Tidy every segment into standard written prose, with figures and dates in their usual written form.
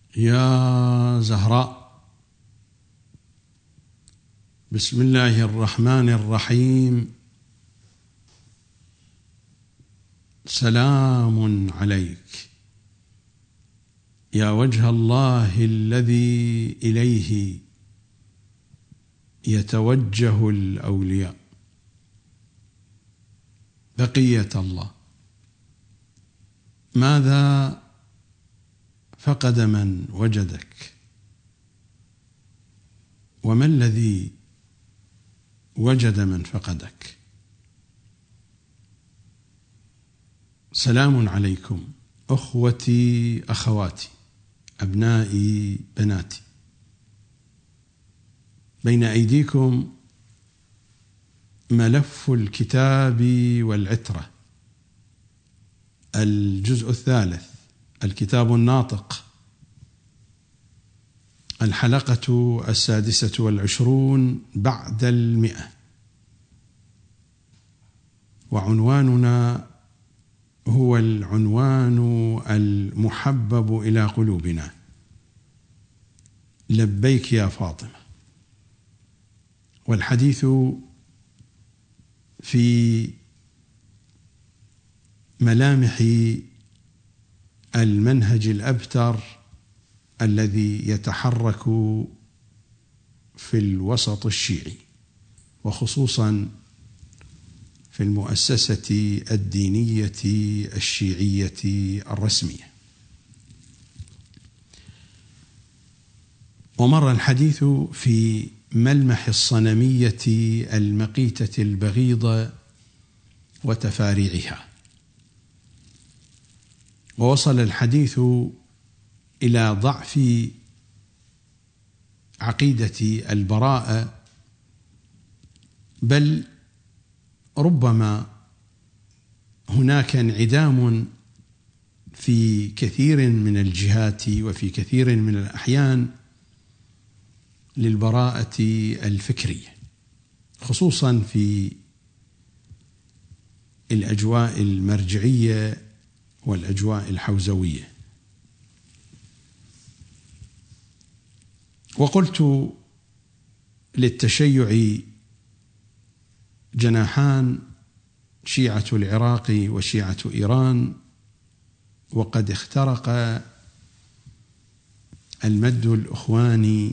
يا زهراء، بسم الله الرحمن الرحيم. سلام عليك يا وجه الله الذي إليه يتوجه الأولياء. بقية الله، ماذا فقد من وجدك؟ وما الذي وجد من فقدك؟ سلام عليكم أخوتي أخواتي أبنائي بناتي. بين أيديكم ملف الكتاب والعترة، الجزء الثالث، الكتاب الناطق، الحلقة 26 بعد 100، وعنواننا هو العنوان المحبب إلى قلوبنا: لبيك يا فاطمة. والحديث في ملامح المنهج الأبتر الذي يتحرك في الوسط الشيعي، وخصوصا في المؤسسة الدينية الشيعية الرسمية. ومر الحديث في ملمح الصنمية المقيتة البغيضة وتفاريعها، ووصل الحديث إلى ضعف عقيدة البراءة، بل ربما هناك انعدام في كثير من الجهات وفي كثير من الأحيان للبراءة الفكرية، خصوصا في الأجواء المرجعية والأجواء الحوزوية. وقلت للتشيع جناحان: شيعة العراق وشيعة إيران، وقد اخترق المد الأخواني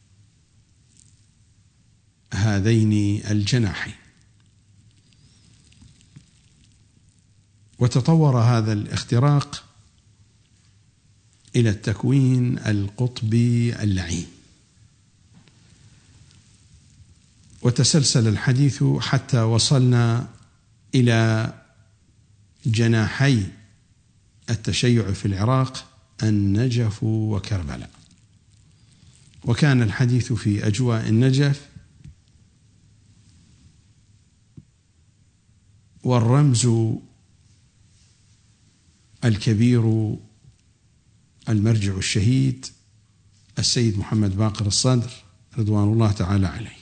هذين الجناحين، وتطور هذا الاختراق إلى التكوين القطبي اللعين. وتسلسل الحديث حتى وصلنا إلى جناحي التشيع في العراق: النجف وكربلاء. وكان الحديث في أجواء النجف، والرمز الكبير المرجع الشهيد السيد محمد باقر الصدر رضوان الله تعالى عليه.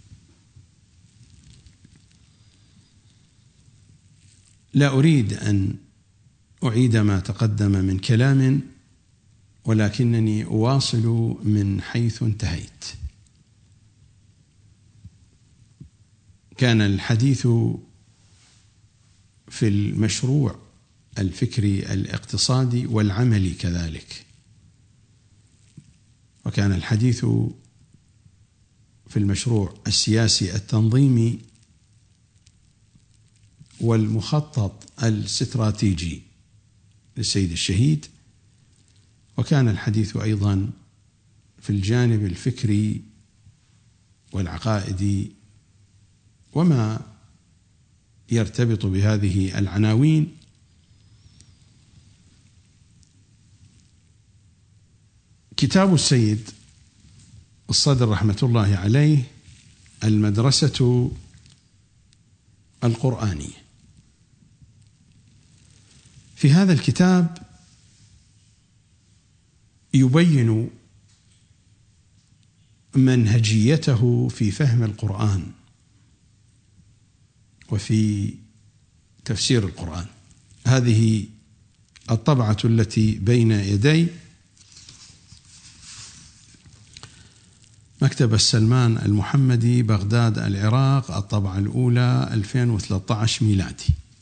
لا أريد أن أعيد ما تقدم من كلام، ولكنني أواصل من حيث انتهيت. كان الحديث في المشروع الفكري الاقتصادي والعملي كذلك، وكان الحديث في المشروع السياسي التنظيمي والمخطط الاستراتيجي للسيد الشهيد، وكان الحديث أيضا في الجانب الفكري والعقائدي وما يرتبط بهذه العناوين. كتاب السيد الصدر رحمة الله عليه المدرسة القرآنية. في هذا الكتاب يبين منهجيته في فهم القرآن وفي تفسير القرآن. هذه الطبعة التي بين يدي مكتبة السلمان المحمدي، بغداد العراق، الطبعة الأولى 2013 ميلادي.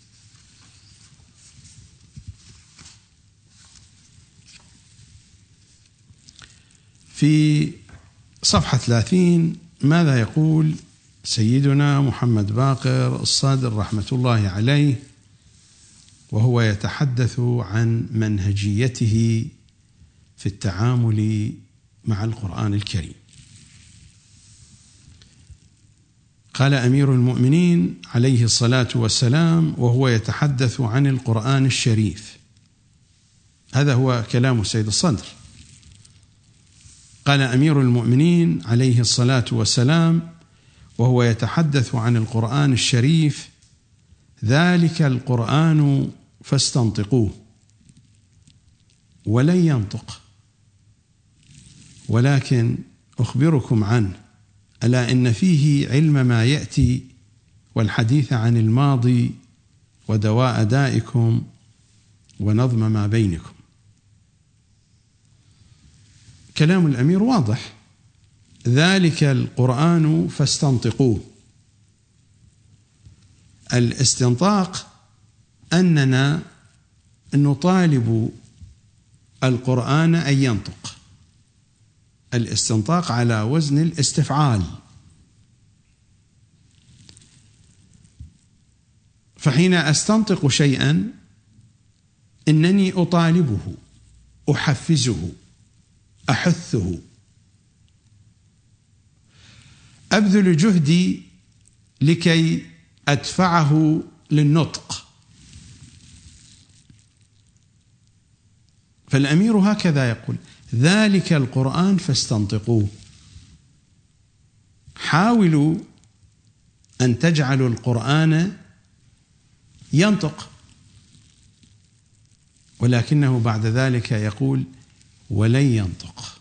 في صفحة 30 ماذا يقول سيدنا محمد باقر الصادر رحمة الله عليه وهو يتحدث عن منهجيته في التعامل مع القرآن الكريم؟ قال أمير المؤمنين عليه الصلاة والسلام وهو يتحدث عن القرآن الشريف، هذا هو كلام سيد الصدر، قال أمير المؤمنين عليه الصلاة والسلام وهو يتحدث عن القرآن الشريف: ذلك القرآن فاستنطقوه ولن ينطق، ولكن أخبركم عنه، ألا إن فيه علم ما يأتي والحديث عن الماضي ودواء دائكم ونظم ما بينكم. كلام الأمير واضح، ذلك القرآن فاستنطقوه. الاستنطاق أننا نطالب القرآن أن ينطق، الاستنطاق على وزن الاستفعال. فحين أستنطق شيئا إنني أطالبه، أحفزه، أحثه، أبذل جهدي لكي أدفعه للنطق. فالأمير هكذا يقول: ذلك القرآن فاستنطقوه. حاولوا أن تجعلوا القرآن ينطق، ولكنه بعد ذلك يقول: ولن ينطق.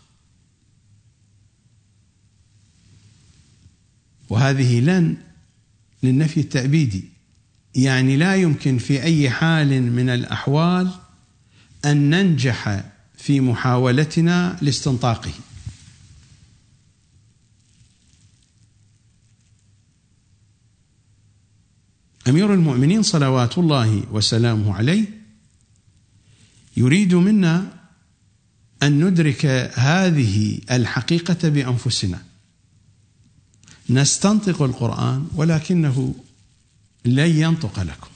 وهذه لن للنفي التأبيدي، يعني لا يمكن في أي حال من الأحوال أن ننجح في محاولتنا لاستنطاقه. أمير المؤمنين صلوات الله وسلامه عليه يريد منا أن ندرك هذه الحقيقة بأنفسنا. نستنطق القرآن ولكنه لن ينطق لكم.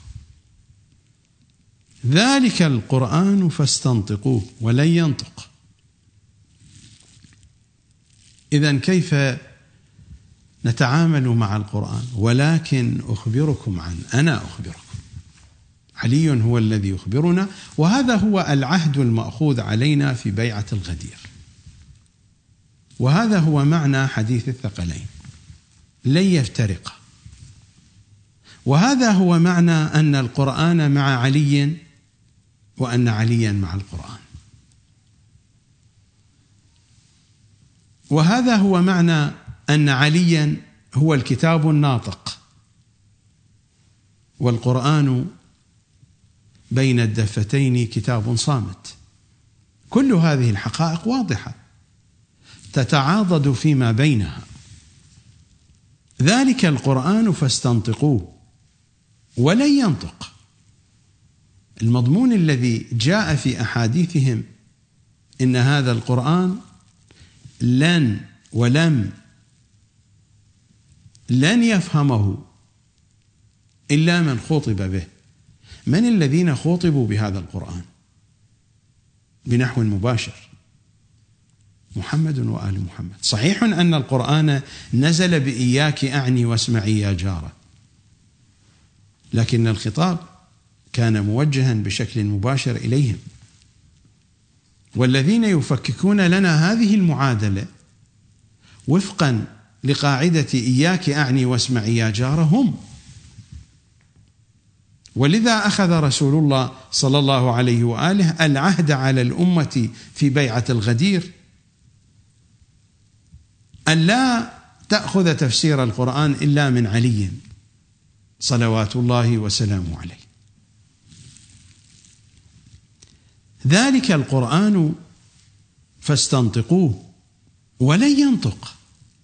ذلك القرآن فاستنطقوه ولن ينطق. إذن كيف نتعامل مع القرآن؟ ولكن أخبركم عنه، أنا أخبركم، علي هو الذي يخبرنا، وهذا هو العهد المأخوذ علينا في بيعة الغدير، وهذا هو معنى حديث الثقلين: لن يفترق. وهذا هو معنى أن القرآن مع علي وأن عليا مع القرآن. وهذا هو معنى أن عليا هو الكتاب الناطق، والقرآن بين الدفتين كتاب صامت. كل هذه الحقائق واضحة تتعاضد فيما بينها. ذلك القرآن فاستنطقوه ولن ينطق. المضمون الذي جاء في أحاديثهم إن هذا القرآن لن ولم لن يفهمه إلا من خاطب به. من الذين خاطبوا بهذا القرآن بنحو مباشر؟ محمد وآل محمد. صحيح أن القرآن نزل بإياك أعني واسمعي يا جارة، لكن الخطاب كان موجها بشكل مباشر إليهم. والذين يفككون لنا هذه المعادلة وفقا لقاعدة إياك أعني واسمعي يا جارة هم. ولذا أخذ رسول الله صلى الله عليه وآله العهد على الأمة في بيعة الغدير أن لا تأخذ تفسير القرآن إلا من علي صلوات الله وسلامه عليه. ذلك القرآن فاستنطقوه ولن ينطق.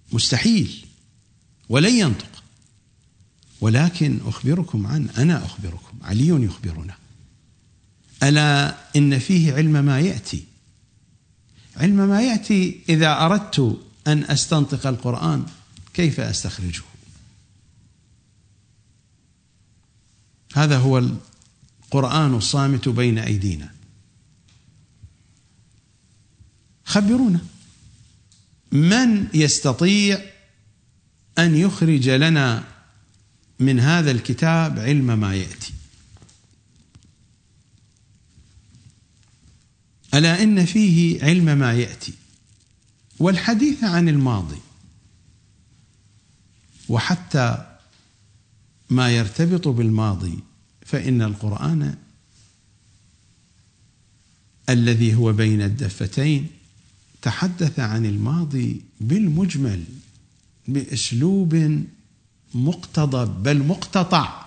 مستحيل ولن ينطق، ولكن أخبركم عنه، أنا أخبركم، علي يخبرنا. ألا إن فيه علم ما يأتي. علم ما يأتي إذا أردت أن أستنطق القرآن كيف أستخرجه؟ هذا هو القرآن الصامت بين أيدينا. خبرونا من يستطيع أن يخرج لنا من هذا الكتاب علم ما يأتي. ألا إن فيه علم ما يأتي والحديث عن الماضي، وحتى ما يرتبط بالماضي، فإن القرآن الذي هو بين الدفتين تحدث عن الماضي بالمجمل بأسلوب مقتضب بل مقتطع،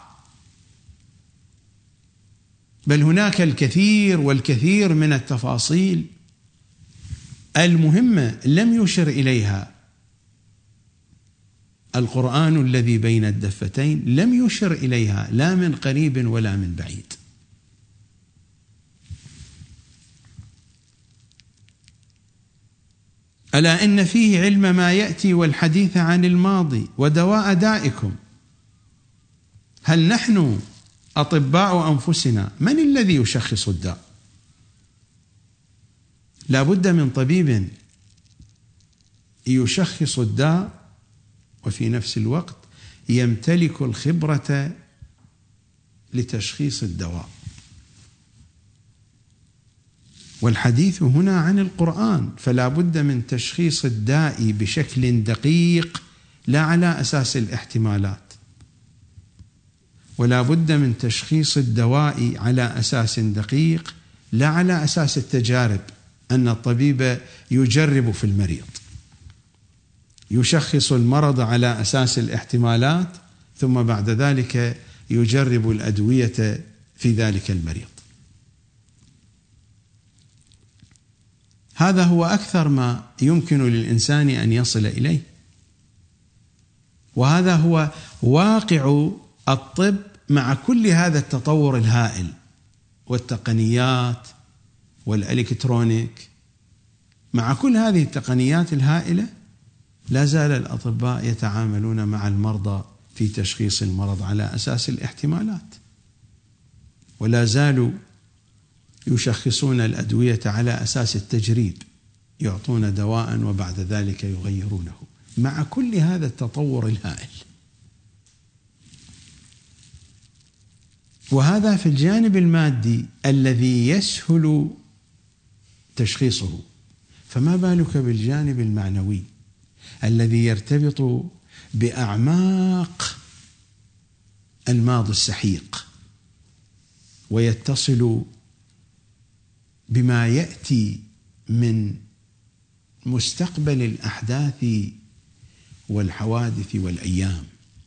بل هناك الكثير والكثير من التفاصيل المهمة لم يشر إليها القرآن الذي بين الدفتين، لم يشر إليها لا من قريب ولا من بعيد. ألا إن فيه علم ما يأتي والحديث عن الماضي ودواء دائكم. هل نحن أطباء أنفسنا؟ من الذي يشخص الداء؟ لا بد من طبيب يشخص الداء وفي نفس الوقت يمتلك الخبرة لتشخيص الدواء. والحديث هنا عن القرآن، فلا بد من تشخيص الداء بشكل دقيق لا على أساس الاحتمالات، ولا بد من تشخيص الدواء على أساس دقيق لا على أساس التجارب، أن الطبيب يجرب في المريض، يشخص المرض على أساس الاحتمالات ثم بعد ذلك يجرب الأدوية في ذلك المريض. هذا هو أكثر ما يمكن للإنسان أن يصل إليه، وهذا هو واقع الطب مع كل هذا التطور الهائل والتقنيات والإلكترونيك. مع كل هذه التقنيات الهائلة لا زال الأطباء يتعاملون مع المرضى في تشخيص المرض على أساس الاحتمالات، ولا زالوا يشخصون الأدوية على أساس التجريب، يعطون دواء وبعد ذلك يغيرونه مع كل هذا التطور الهائل. وهذا في الجانب المادي الذي يسهل تشخيصه، فما بالك بالجانب المعنوي الذي يرتبط بأعماق الماضي السحيق ويتصل بما يأتي من مستقبل الأحداث والحوادث والأيام.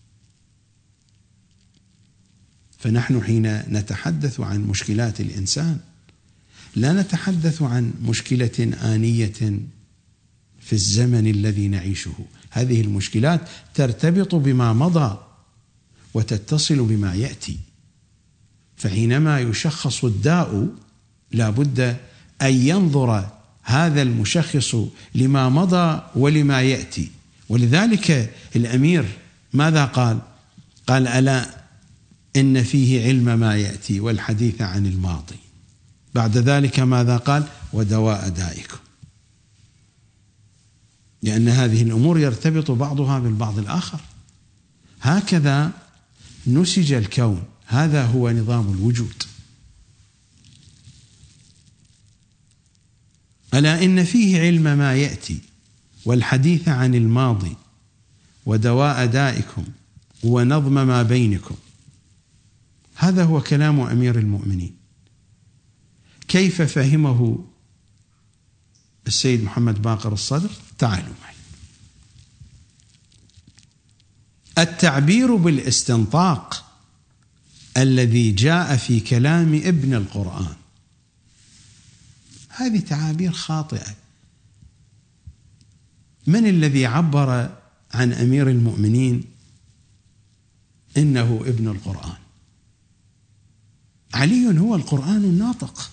فنحن حين نتحدث عن مشكلات الإنسان لا نتحدث عن مشكلة آنية في الزمن الذي نعيشه، هذه المشكلات ترتبط بما مضى وتتصل بما يأتي. فحينما يشخص الداء لا بد أن ينظر هذا المشخص لما مضى ولما يأتي. ولذلك الأمير ماذا قال؟ قال: ألا إن فيه علم ما يأتي والحديث عن الماضي. بعد ذلك ماذا قال؟ ودواء دائكم. لأن هذه الأمور يرتبط بعضها بالبعض الآخر. هكذا نسج الكون، هذا هو نظام الوجود. ألا إن فيه علم ما يأتي والحديث عن الماضي ودواء دائكم ونظم ما بينكم. هذا هو كلام أمير المؤمنين. كيف فهمه السيد محمد باقر الصدر؟ تعالوا معي. التعبير بالاستنطاق الذي جاء في كلام ابن القرآن، هذه تعابير خاطئة. من الذي عبر عن أمير المؤمنين إنه ابن القرآن. علي هو القرآن الناطق.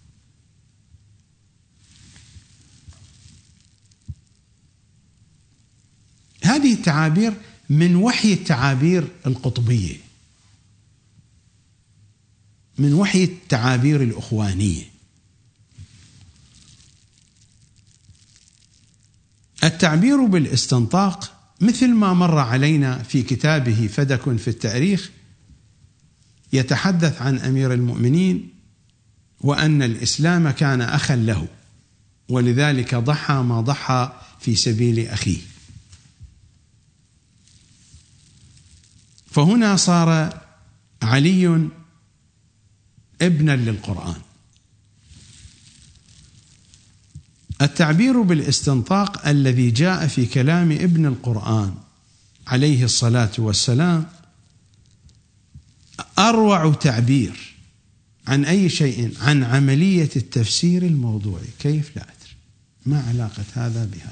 هذه التعابير من وحي التعابير القطبية، من وحي التعابير الأخوانية. التعبير بالاستنطاق مثل ما مر علينا في كتابه فدك في التاريخ، يتحدث عن أمير المؤمنين وأن الإسلام كان أخا له، ولذلك ضحى ما ضحى في سبيل أخيه. فهنا صار علي ابنا للقرآن. التعبير بالاستنطاق الذي جاء في كلام ابن القرآن عليه الصلاة والسلام أروع تعبير عن أي شيء، عن عملية التفسير الموضوعي. كيف؟ لا أدري، ما علاقة هذا بهذا.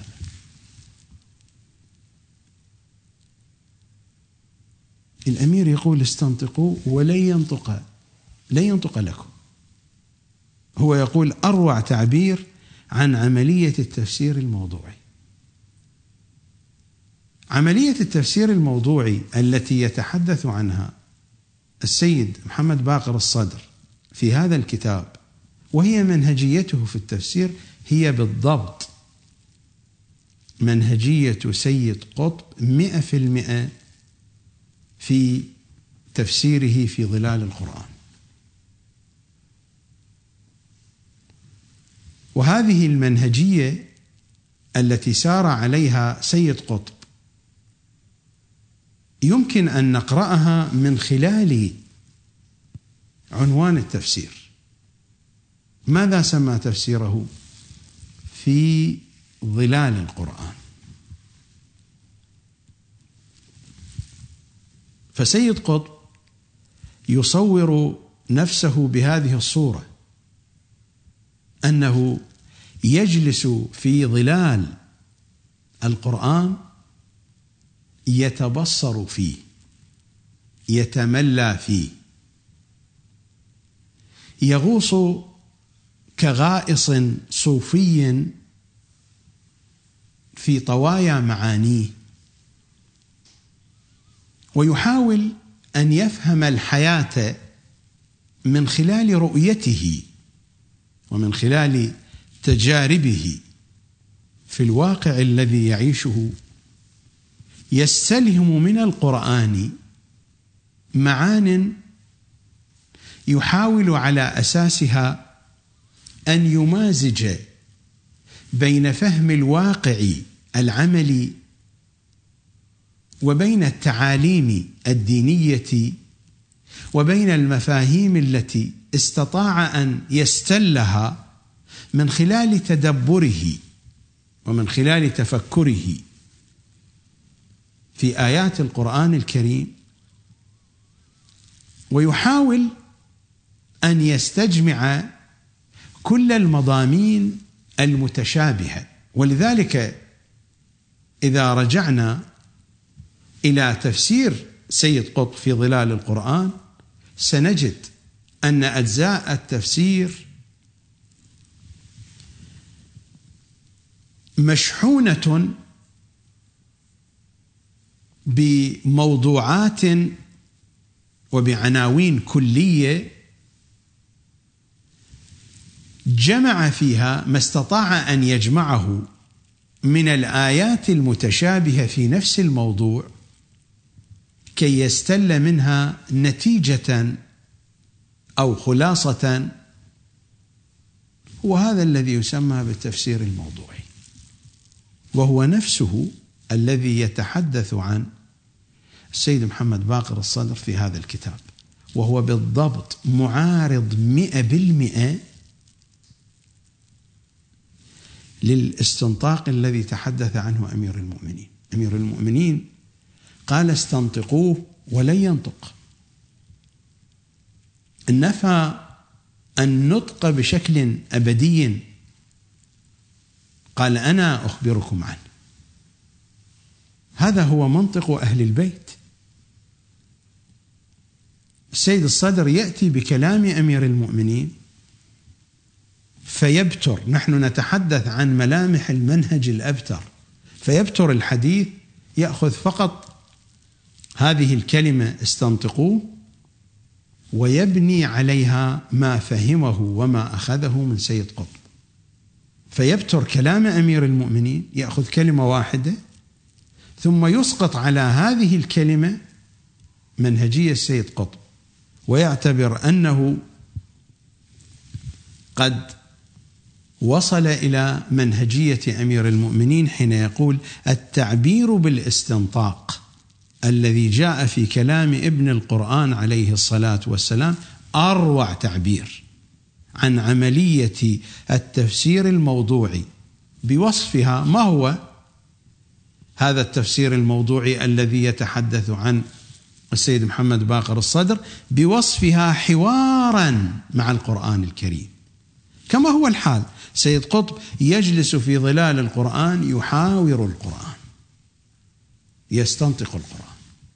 الأمير يقول استنطقوا ولن ينطق لكم. هو يقول أروع تعبير عن عملية التفسير الموضوعي. عملية التفسير الموضوعي التي يتحدث عنها السيد محمد باقر الصدر في هذا الكتاب، وهي منهجيته في التفسير، هي بالضبط منهجية سيد قطب 100% في تفسيره في ظلال القرآن. وهذه المنهجية التي سار عليها سيد قطب يمكن أن نقرأها من خلال عنوان التفسير. ماذا سمى تفسيره؟ في ظلال القرآن. فسيد قطب يصور نفسه بهذه الصورة، أنه يجلس في ظلال القرآن يتبصر فيه، يتملى فيه، يغوص كغائص صوفي في طوايا معانيه، ويحاول أن يفهم الحياة من خلال رؤيته ومن خلال تجاربه في الواقع الذي يعيشه. يستلهم من القرآن معان يحاول على أساسها أن يمازج بين فهم الواقع العملي وبين التعاليم الدينية وبين المفاهيم التي استطاع أن يستلها من خلال تدبره ومن خلال تفكره في آيات القرآن الكريم، ويحاول أن يستجمع كل المضامين المتشابهة. ولذلك إذا رجعنا إلى تفسير سيد قطب في ظلال القرآن سنجد أن أجزاء التفسير مشحونة بموضوعات وبعناوين كلية جمع فيها ما استطاع أن يجمعه من الآيات المتشابهة في نفس الموضوع كي يستل منها نتيجة أو خلاصة. وهذا الذي يسمى بالتفسير الموضوعي، وهو نفسه الذي يتحدث عن السيد محمد باقر الصدر في هذا الكتاب، وهو بالضبط معارض 100% للاستنطاق الذي تحدث عنه أمير المؤمنين. أمير المؤمنين قال استنطقوه ولن ينطق، نفى النطق بشكل أبدي، قال أنا أخبركم عنه. هذا هو منطق أهل البيت. السيد الصدر يأتي بكلام أمير المؤمنين فيبتر، نحن نتحدث عن ملامح المنهج الأبتر، فيبتر الحديث، يأخذ فقط هذه الكلمة استنطقوه ويبني عليها ما فهمه وما أخذه من سيد قطب. فيبتر كلام أمير المؤمنين، يأخذ كلمة واحدة ثم يسقط على هذه الكلمة منهجية السيد قطب، ويعتبر أنه قد وصل إلى منهجية أمير المؤمنين حين يقول: التعبير بالاستنطاق الذي جاء في كلام ابن القرآن عليه الصلاة والسلام أروع تعبير عن عملية التفسير الموضوعي بوصفها. ما هو هذا التفسير الموضوعي الذي يتحدث عن السيد محمد باقر الصدر؟ بوصفها حوارا مع القرآن الكريم، كما هو الحال. سيد قطب يجلس في ظلال القرآن يحاور القرآن، يستنطق القرآن،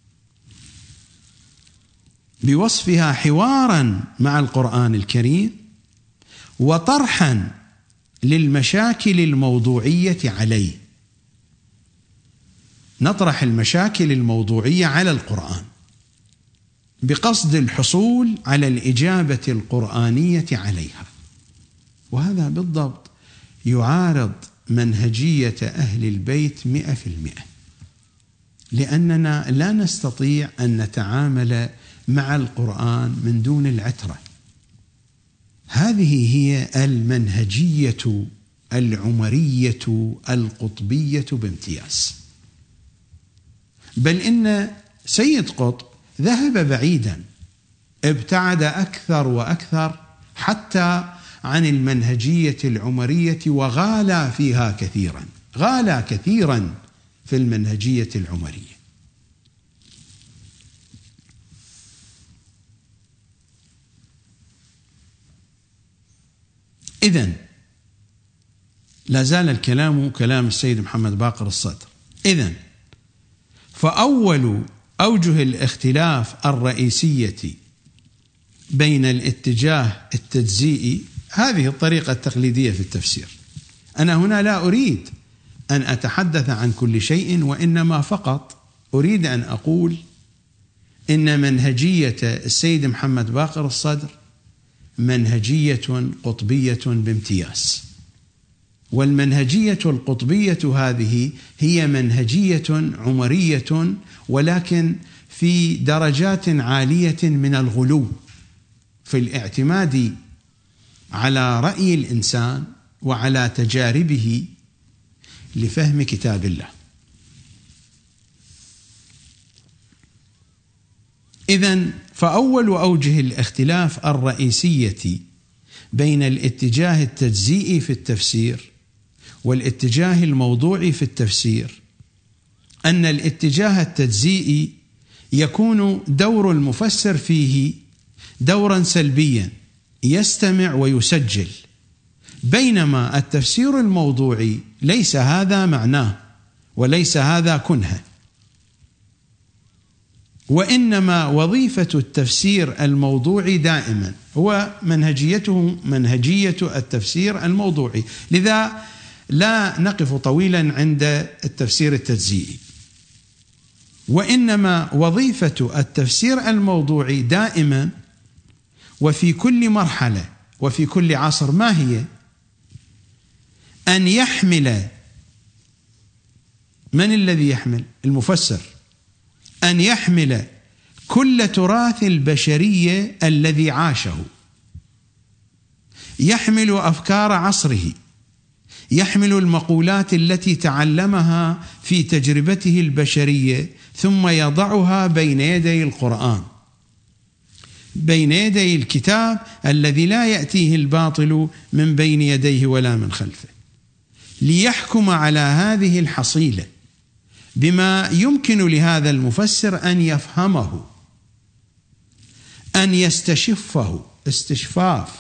بوصفها حوارا مع القرآن الكريم وطرحا للمشاكل الموضوعية عليه. نطرح المشاكل الموضوعية على القرآن بقصد الحصول على الإجابة القرآنية عليها، وهذا بالضبط يعارض منهجية أهل البيت 100%، لأننا لا نستطيع أن نتعامل مع القرآن من دون العترة. هذه هي المنهجية العمرية القطبية بامتياز. بل إن سيد قطب ذهب بعيدا، ابتعد أكثر وأكثر حتى عن المنهجية العمرية، وغالى فيها كثيرا، غالى كثيرا في المنهجية العمرية. إذن لا زال الكلام كلام السيد محمد باقر الصدر. إذن فأول أوجه الاختلاف الرئيسية بين الاتجاه التجزئي، هذه الطريقة التقليدية في التفسير. أنا هنا لا أريد أن أتحدث عن كل شيء، وإنما فقط أريد أن أقول إن منهجية السيد محمد باقر الصدر منهجية قطبية بامتياز، والمنهجية القطبية هذه هي منهجية عمرية، ولكن في درجات عالية من الغلو في الاعتماد على رأي الإنسان وعلى تجاربه لفهم كتاب الله. إذن فأول أوجه الاختلاف الرئيسية بين الاتجاه التجزئي في التفسير والاتجاه الموضوعي في التفسير أن الاتجاه التجزئي يكون دور المفسر فيه دورا سلبيا يستمع ويسجل، بينما التفسير الموضوعي ليس هذا معناه وليس هذا كنهه، وإنما وظيفة التفسير الموضوعي دائما هو منهجيته منهجية التفسير الموضوعي. لذا لا نقف طويلا عند التفسير التجزئي، وإنما وظيفة التفسير الموضوعي دائما وفي كل مرحلة وفي كل عصر ما هي؟ أن يحمل، من الذي يحمل؟ المفسر، أن يحمل كل تراث البشرية الذي عاشه، يحمل أفكار عصره، يحمل المقولات التي تعلمها في تجربته البشرية، ثم يضعها بين يدي القرآن، بين يدي الكتاب الذي لا يأتيه الباطل من بين يديه ولا من خلفه، ليحكم على هذه الحصيلة بما يمكن لهذا المفسر أن يفهمه، أن يستشفه استشفاف.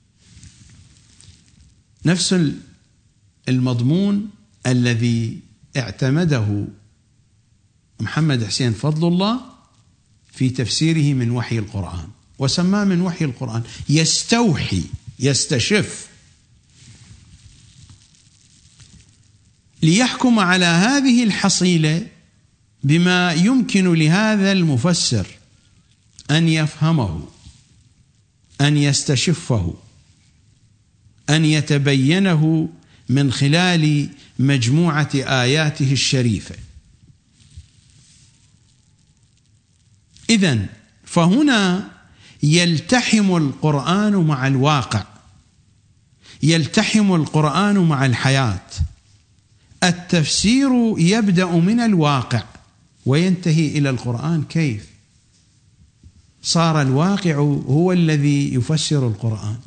نفس المضمون الذي اعتمده محمد حسين فضل الله في تفسيره من وحي القرآن، وسماه من وحي القرآن، يستوحي، يستشف، ليحكم على هذه الحصيلة بما يمكن لهذا المفسر أن يفهمه، أن يستشفه، أن يتبينه من خلال مجموعة آياته الشريفة. إذن فهنا يلتحم القرآن مع الواقع، يلتحم القرآن مع الحياة. التفسير يبدأ من الواقع وينتهي إلى القرآن. كيف صار الواقع هو الذي يفسر القرآن؟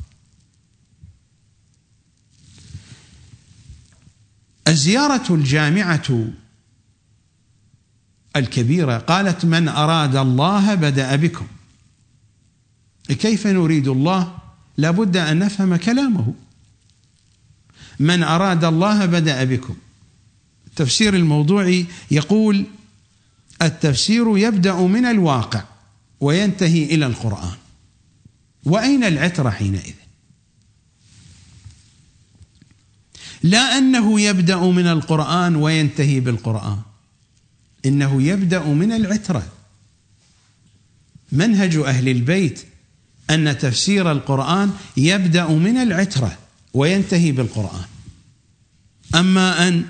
الزيارة الجامعة الكبيرة قالت: من أراد الله بدأ بكم. كيف نريد الله؟ لابد أن نفهم كلامه. من أراد الله بدأ بكم. التفسير الموضوعي يقول: التفسير يبدأ من الواقع وينتهي إلى القرآن. وأين العترة حينئذ؟ لا أنه يبدأ من القرآن وينتهي بالقرآن، إنه يبدأ من العترة. منهج أهل البيت أن تفسير القرآن يبدأ من العترة وينتهي بالقرآن. أما أن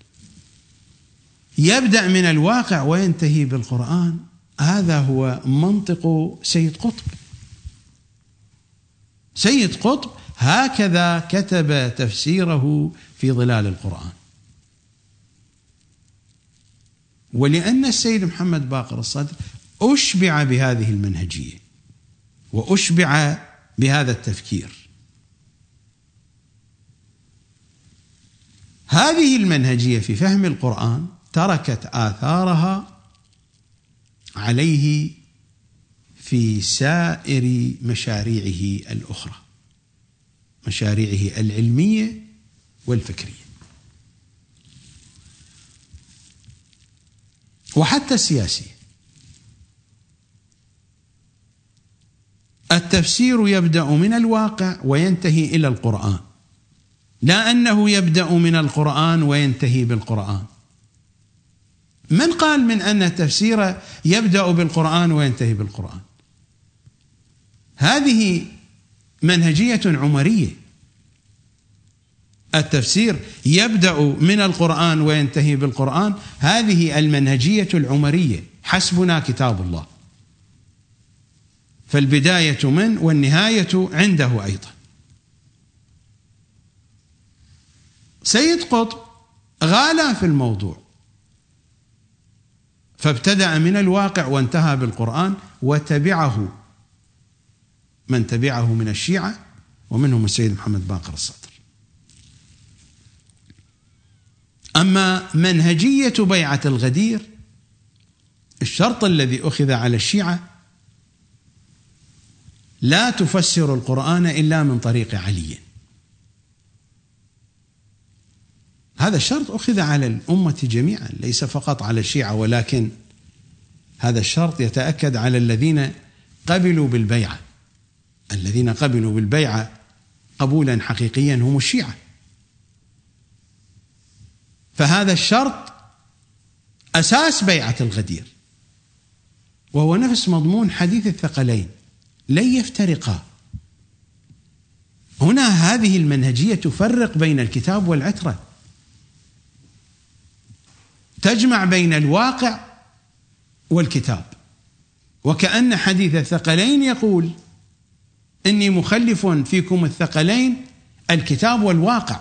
يبدأ من الواقع وينتهي بالقرآن، هذا هو منطق سيد قطب. سيد قطب هكذا كتب تفسيره في ظلال القرآن. ولأن السيد محمد باقر الصدر أشبع بهذه المنهجية وأشبع بهذا التفكير، هذه المنهجية في فهم القرآن تركت آثارها عليه في سائر مشاريعه الأخرى، مشاريعه العلمية والفكرية وحتى السياسية. التفسير يبدأ من الواقع وينتهي إلى القرآن، لا أنه يبدأ من القرآن وينتهي بالقرآن. من قال من أن التفسير يبدأ بالقرآن وينتهي بالقرآن؟ هذه منهجية عمرية. التفسير يبدأ من القرآن وينتهي بالقرآن، هذه المنهجية العمرية. حسبنا كتاب الله، فالبداية من والنهاية عنده أيضا. سيد قطب غالى في الموضوع، فابتدأ من الواقع وانتهى بالقرآن، وتبعه من تبعه من الشيعة ومنهم السيد محمد باقر الصدر. أما منهجية بيعة الغدير، الشرط الذي أخذ على الشيعة: لا تفسر القرآن إلا من طريق علي. هذا الشرط أخذ على الأمة جميعا، ليس فقط على الشيعة، ولكن هذا الشرط يتأكد على الذين قبلوا بالبيعة. الذين قبلوا بالبيعة قبولا حقيقيا هم الشيعة. فهذا الشرط أساس بيعة الغدير، وهو نفس مضمون حديث الثقلين، لن يفترقا. هنا هذه المنهجية تفرق بين الكتاب والعترة، تجمع بين الواقع والكتاب، وكأن حديث الثقلين يقول: إني مخلف فيكم الثقلين، الكتاب والواقع.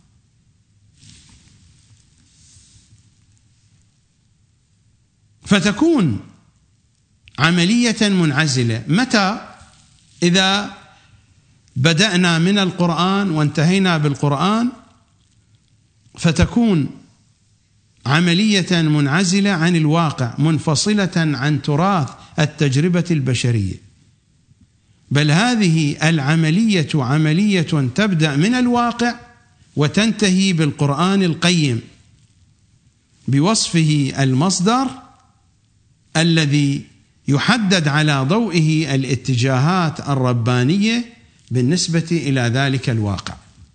فتكون عملية منعزلة. متى؟ إذا بدأنا من القرآن وانتهينا بالقرآن، فتكون عملية منعزلة عن الواقع، منفصلة عن تراث التجربة البشرية. بل هذه العملية عملية تبدأ من الواقع وتنتهي بالقرآن القيم، بوصفه المصدر الذي يحدد على ضوئه الاتجاهات الربانية بالنسبة إلى ذلك الواقع.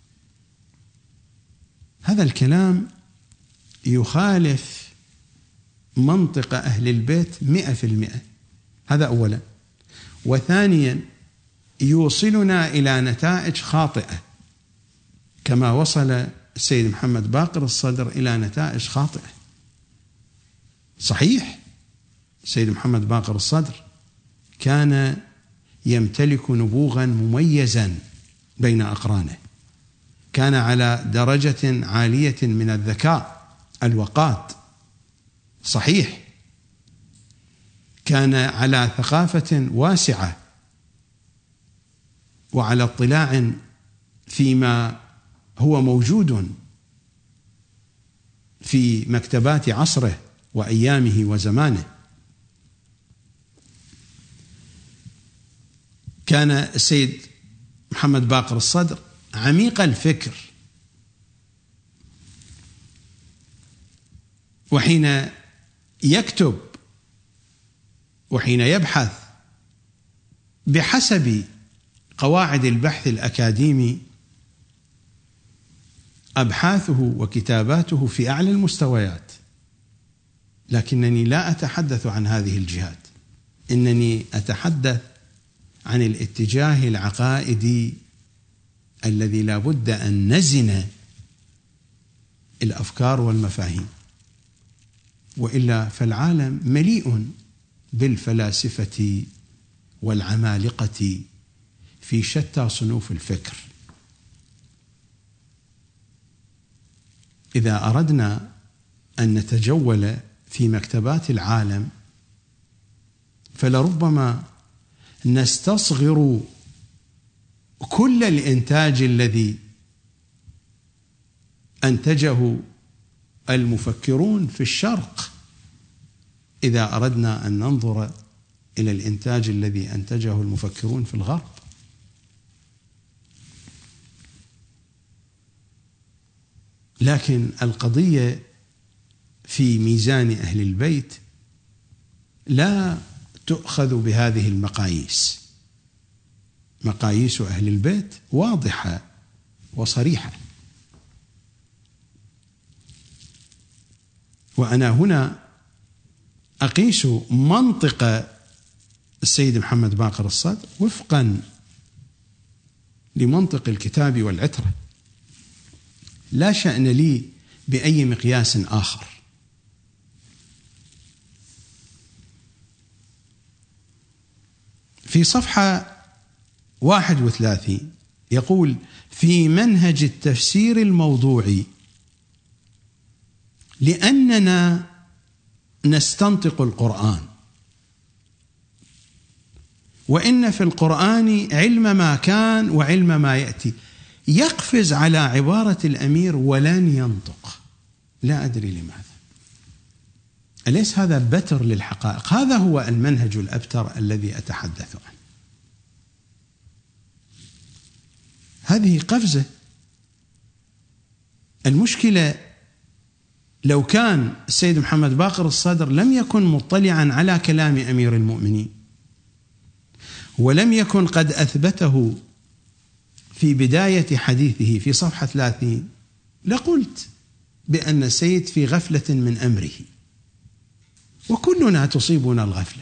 هذا الكلام يخالف منطق أهل البيت 100%. هذا أولا. وثانيا يوصلنا إلى نتائج خاطئة، كما وصل السيد محمد باقر الصدر إلى نتائج خاطئة. صحيح السيد محمد باقر الصدر كان يمتلك نبوغا مميزا بين أقرانه، كان على درجة عالية من الذكاء الوقاد، صحيح، كان على ثقافة واسعة وعلى اطلاع فيما هو موجود في مكتبات عصره وأيامه وزمانه. كان السيد محمد باقر الصدر عميق الفكر، وحين يكتب وحين يبحث بحسب قواعد البحث الأكاديمي، أبحاثه وكتاباته في أعلى المستويات. لكنني لا أتحدث عن هذه الجهات، إنني أتحدث عن الاتجاه العقائدي الذي لا بد أن نزن الأفكار والمفاهيم، وإلا فالعالم مليء بالفلاسفة والعمالقة في شتى صنوف الفكر. إذا أردنا أن نتجول في مكتبات العالم فلربما نستصغر كل الإنتاج الذي أنتجه المفكرون في الشرق، إذا أردنا أن ننظر إلى الإنتاج الذي أنتجه المفكرون في الغرب. لكن القضية في ميزان أهل البيت لا تؤخذ بهذه المقاييس. مقاييس أهل البيت واضحة وصريحة. وأنا هنا أقيس منطق السيد محمد باقر الصدر وفقا لمنطق الكتاب والعترة، لا شأن لي بأي مقياس آخر. في صفحة 31 يقول: في منهج التفسير الموضوعي لأننا نستنطق القرآن، وإن في القرآن علم ما كان وعلم ما يأتي. يقفز على عبارة الأمير ولن ينطق، لا أدري لماذا. أليس هذا بتر للحقائق؟ هذا هو المنهج الأبتر الذي أتحدث عنه. هذه قفزة. المشكلة لو كان السيد محمد باقر الصدر لم يكن مطلعا على كلام أمير المؤمنين، ولم يكن قد أثبته في بداية حديثه في صفحة 30، لقلت بأن السيد في غفلة من أمره، وكلنا تصيبنا الغفلة.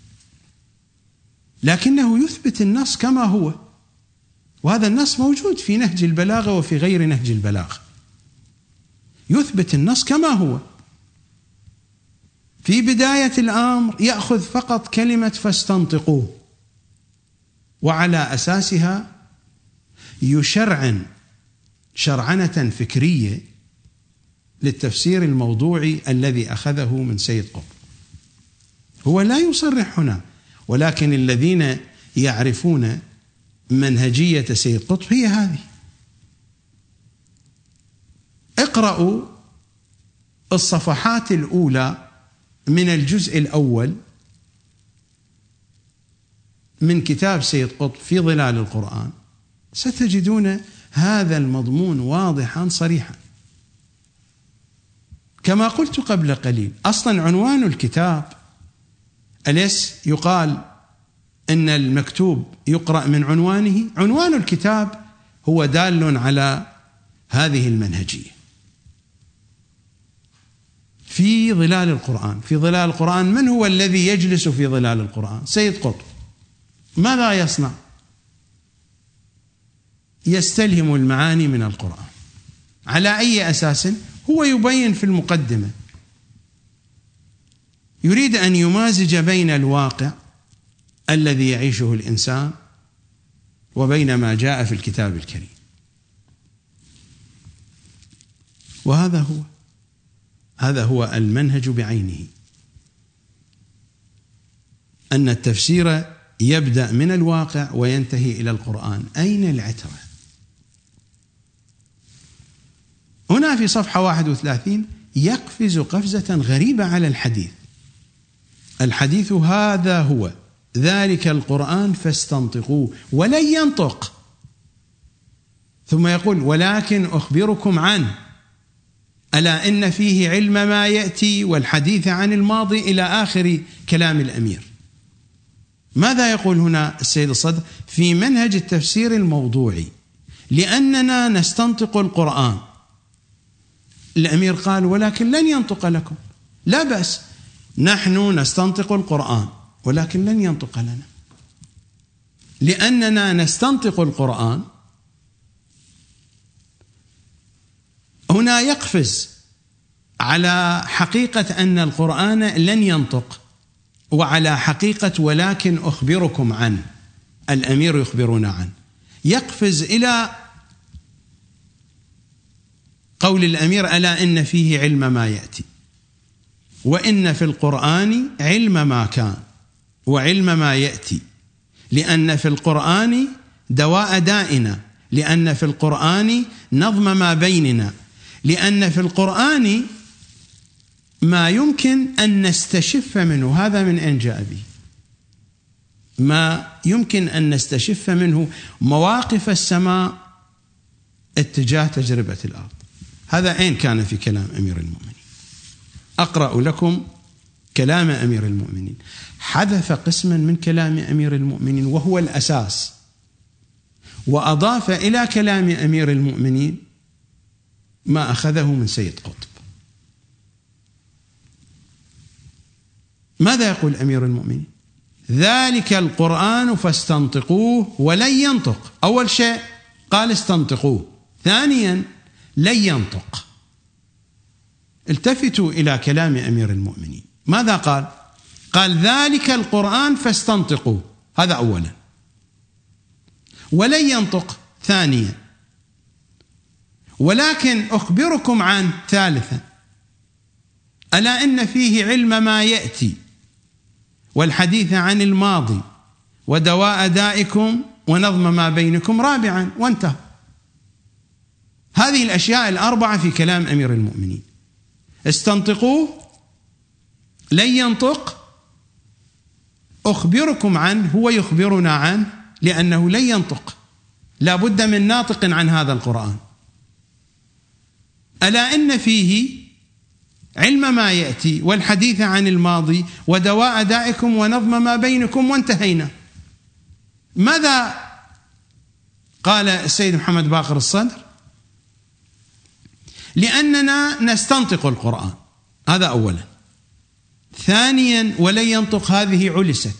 لكنه يثبت النص كما هو، وهذا النص موجود في نهج البلاغة وفي غير نهج البلاغة. يثبت النص كما هو. في بداية الأمر يأخذ فقط كلمة فاستنطقوه، وعلى أساسها يشرعن شرعنة فكرية للتفسير الموضوعي الذي أخذه من سيد قطب. هو لا يصرح هنا، ولكن الذين يعرفون منهجية سيد قطب هي هذه. اقرأوا الصفحات الأولى من الجزء الأول من كتاب سيد قطب في ظلال القرآن، ستجدون هذا المضمون واضحا صريحا. كما قلت قبل قليل، أصلا عنوان الكتاب أليس يقال إن المكتوب يقرأ من عنوانه؟ عنوان الكتاب هو دال على هذه المنهجية. في ظلال القرآن، في ظلال القرآن. من هو الذي يجلس في ظلال القرآن؟ سيد قطب. ماذا يصنع؟ يستلهم المعاني من القرآن. على أي أساس؟ هو يبين في المقدمة، يريد أن يمازج بين الواقع الذي يعيشه الإنسان وبين ما جاء في الكتاب الكريم. هذا هو المنهج بعينه، أن التفسير يبدأ من الواقع وينتهي إلى القرآن. أين العترة؟ هنا في صفحة 31 يقفز قفزة غريبة على الحديث. الحديث هذا هو ذلك القرآن فاستنطقوه، ولن ينطق. ثم يقول ولكن أخبركم عنه، ألا إن فيه علم ما يأتي والحديث عن الماضي، إلى آخر كلام الأمير. ماذا يقول هنا السيد الصدر؟ في منهج التفسير الموضوعي لأننا نستنطق القرآن. الأمير قال ولكن لن ينطق لكم. لا بأس، نحن نستنطق القرآن ولكن لن ينطق لنا، لأننا نستنطق القرآن. هنا يقفز على حقيقة أن القرآن لن ينطق، وعلى حقيقة ولكن أخبركم عنه، الأمير يخبرنا عنه. يقفز إلى قول الأمير ألا إن فيه علم ما يأتي، وإن في القرآن علم ما كان وعلم ما يأتي، لأن في القرآن دواء دائنا، لأن في القرآن نظم ما بيننا، لأن في القرآن ما يمكن أن نستشف منه. هذا من أين جاء به؟ ما يمكن أن نستشف منه مواقف السماء اتجاه تجربة الأرض. هذا أين كان في كلام أمير المؤمنين؟ أقرأ لكم كلام أمير المؤمنين. حذف قسما من كلام أمير المؤمنين وهو الأساس، وأضاف إلى كلام أمير المؤمنين ما أخذه من سيد قطب. ماذا يقول أمير المؤمنين؟ ذلك القرآن فاستنطقوه ولن ينطق. أول شيء قال استنطقوه، ثانيا لن ينطق. التفتوا إلى كلام أمير المؤمنين. ماذا قال؟ قال ذلك القرآن فاستنطقوه، هذا أولا، ولن ينطق ثانيا، ولكن أخبركم عنه ثالثا، ألا إن فيه علم ما يأتي والحديث عن الماضي ودواء دائكم ونظم ما بينكم رابعا، وانتهى. هذه الأشياء الأربعة في كلام أمير المؤمنين. استنطقوه، لن ينطق، أخبركم عنه، هو يخبرنا عنه لأنه لن ينطق، لا بد من ناطق عن هذا القرآن. ألا إن فيه علم ما يأتي والحديث عن الماضي ودواء دائكم ونظم ما بينكم، وانتهينا. ماذا قال السيد محمد باقر الصدر؟ لأننا نستنطق القرآن، هذا أولا. ثانيا ولن ينطق، هذه علست.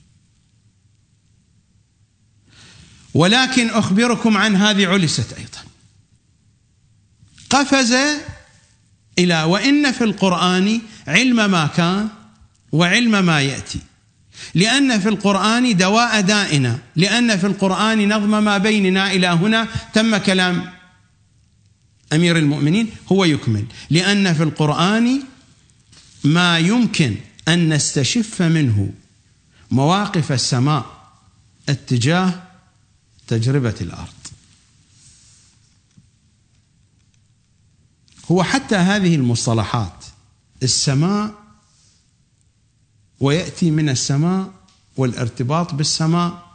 ولكن أخبركم عن، هذه علست أيضا. قفز إلى وإن في القرآن علم ما كان وعلم ما يأتي، لأن في القرآن دواء دائنا، لأن في القرآن نظم ما بيننا. إلى هنا تم كلام أمير المؤمنين، هو يكمل. لأن في القرآن ما يمكن أن نستشف منه مواقف السماء اتجاه تجربة الأرض. هو حتى هذه المصطلحات، السماء ويأتي من السماء والارتباط بالسماء،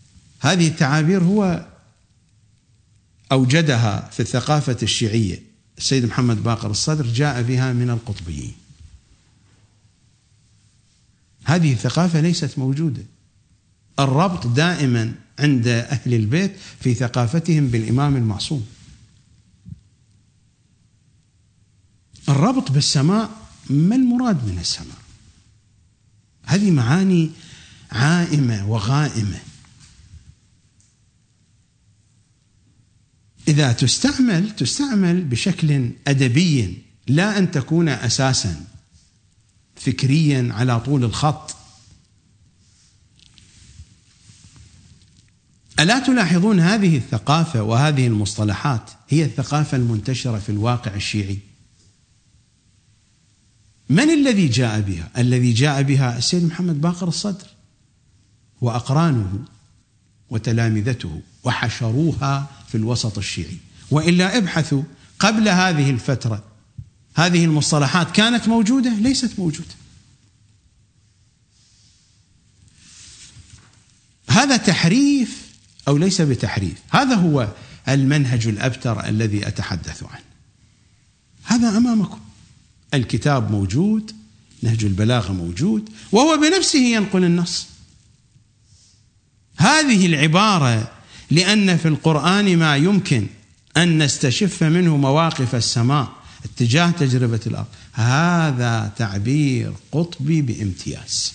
هذه التعابير هو أوجدها في الثقافة الشيعية السيد محمد باقر الصدر جاء بها من القطبيين. هذه الثقافة ليست موجودة. الربط دائما عند أهل البيت في ثقافتهم بالإمام المعصوم، الربط بالسماء. ما المراد من السماء؟ هذه معاني عائمة وغائمة. إذا تستعمل بشكل أدبي، لا أن تكون أساسا فكريا على طول الخط. ألا تلاحظون هذه الثقافة وهذه المصطلحات هي الثقافة المنتشرة في الواقع الشيعي؟ من الذي جاء بها؟ الذي جاء بها السيد محمد باقر الصدر وأقرانه وتلامذته، وحشروها في الوسط الشيعي. وإلا ابحثوا قبل هذه الفترة، هذه المصطلحات كانت موجودة؟ ليست موجودة. هذا تحريف أو ليس بتحريف؟ هذا هو المنهج الأبتر الذي أتحدث عنه. هذا أمامكم، الكتاب موجود، نهج البلاغة موجود، وهو بنفسه ينقل النص. هذه العبارة لأن في القرآن ما يمكن أن نستشف منه مواقف السماء اتجاه تجربة الأرض، هذا تعبير قطبي بامتياز.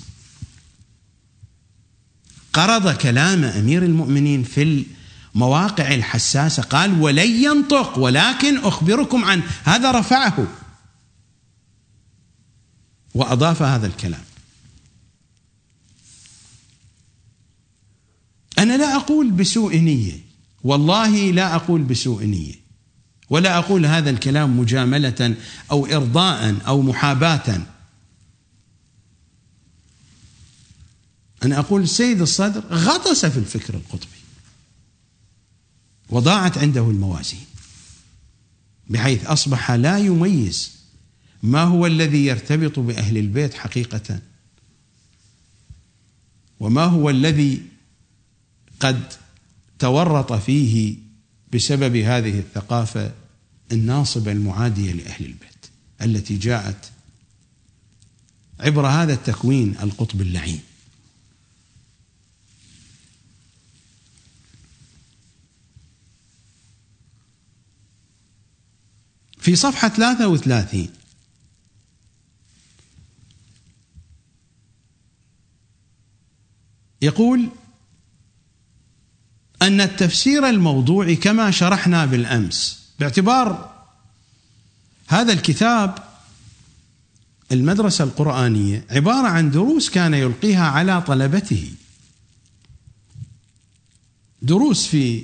قرض كلام أمير المؤمنين في المواقع الحساسة، قال ولن ينطق ولكن أخبركم عنه، هذا رفعه وأضاف هذا الكلام. أنا لا أقول بسوء نية، والله لا أقول بسوء نية، ولا أقول هذا الكلام مجاملة أو إرضاء أو محاباة. أنا أقول السيد الصدر غطس في الفكر القطبي وضاعت عنده الموازين، بحيث أصبح لا يميز ما هو الذي يرتبط بأهل البيت حقيقة، وما هو الذي قد تورط فيه بسبب هذه الثقافة الناصبة المعادية لأهل البيت التي جاءت عبر هذا التكوين القطب اللعين. في صفحة 33 يقول أن التفسير الموضوعي كما شرحنا بالأمس، باعتبار هذا الكتاب المدرسة القرآنية عبارة عن دروس كان يلقيها على طلبته، دروس في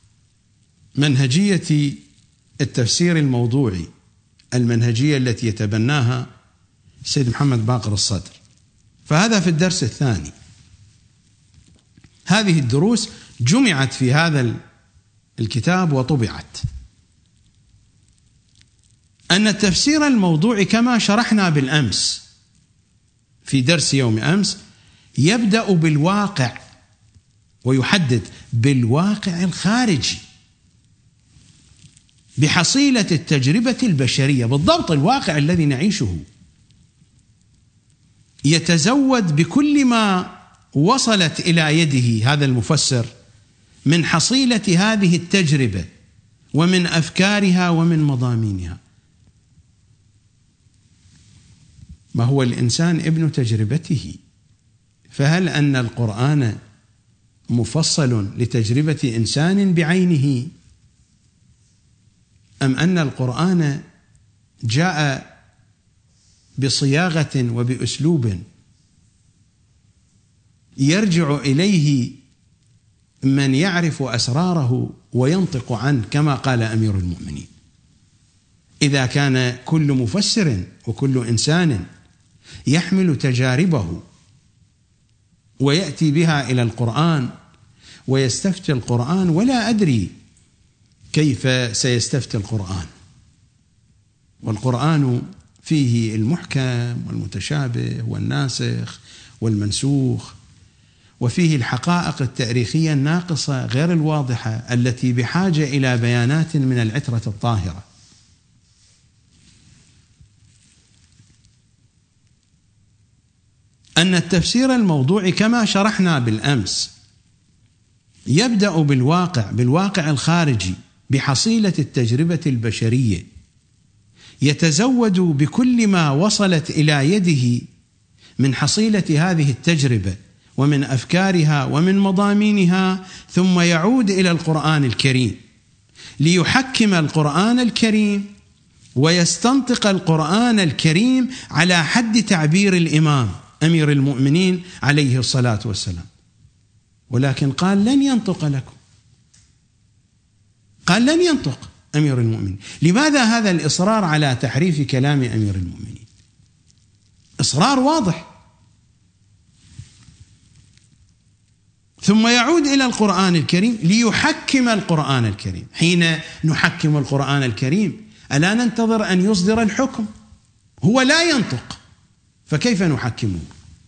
منهجية التفسير الموضوعي، المنهجية التي يتبناها السيد محمد باقر الصدر. فهذا في الدرس الثاني. هذه الدروس جمعت في هذا الكتاب وطبعت. أن التفسير الموضوعي كما شرحنا بالأمس في درس يوم أمس يبدأ بالواقع ويحدد بالواقع الخارجي، بحصيلة التجربة البشرية، بالضبط الواقع الذي نعيشه، يتزود بكل ما وصلت إلى يده هذا المفسر من حصيلة هذه التجربة ومن أفكارها ومن مضامينها. ما هو الإنسان ابن تجربته، فهل أن القرآن مفصل لتجربة إنسان بعينه، أم أن القرآن جاء بصياغة وبأسلوب يرجع إليه من يعرف أسراره وينطق عنه كما قال أمير المؤمنين؟ إذا كان كل مفسر وكل إنسان يحمل تجاربه ويأتي بها إلى القرآن ويستفتي القرآن، ولا أدري كيف سيستفتي القرآن، والقرآن فيه المحكم والمتشابه والناسخ والمنسوخ، وفيه الحقائق التاريخية الناقصة غير الواضحة التي بحاجة إلى بيانات من العترة الطاهرة. أن التفسير الموضوعي كما شرحنا بالأمس يبدأ بالواقع الخارجي، بحصيلة التجربة البشرية، يتزود بكل ما وصلت إلى يده من حصيلة هذه التجربة ومن أفكارها ومن مضامينها، ثم يعود إلى القرآن الكريم ليحكم القرآن الكريم ويستنطق القرآن الكريم على حد تعبير الإمام أمير المؤمنين عليه الصلاة والسلام. ولكن قال لن ينطق لكم، قال لن ينطق أمير المؤمنين. لماذا هذا الإصرار على تحريف كلام أمير المؤمنين؟ إصرار واضح. ثم يعود إلى القرآن الكريم ليحكم القرآن الكريم. حين نحكم القرآن الكريم ألا ننتظر أن يصدر الحكم؟ هو لا ينطق، فكيف نحكمه؟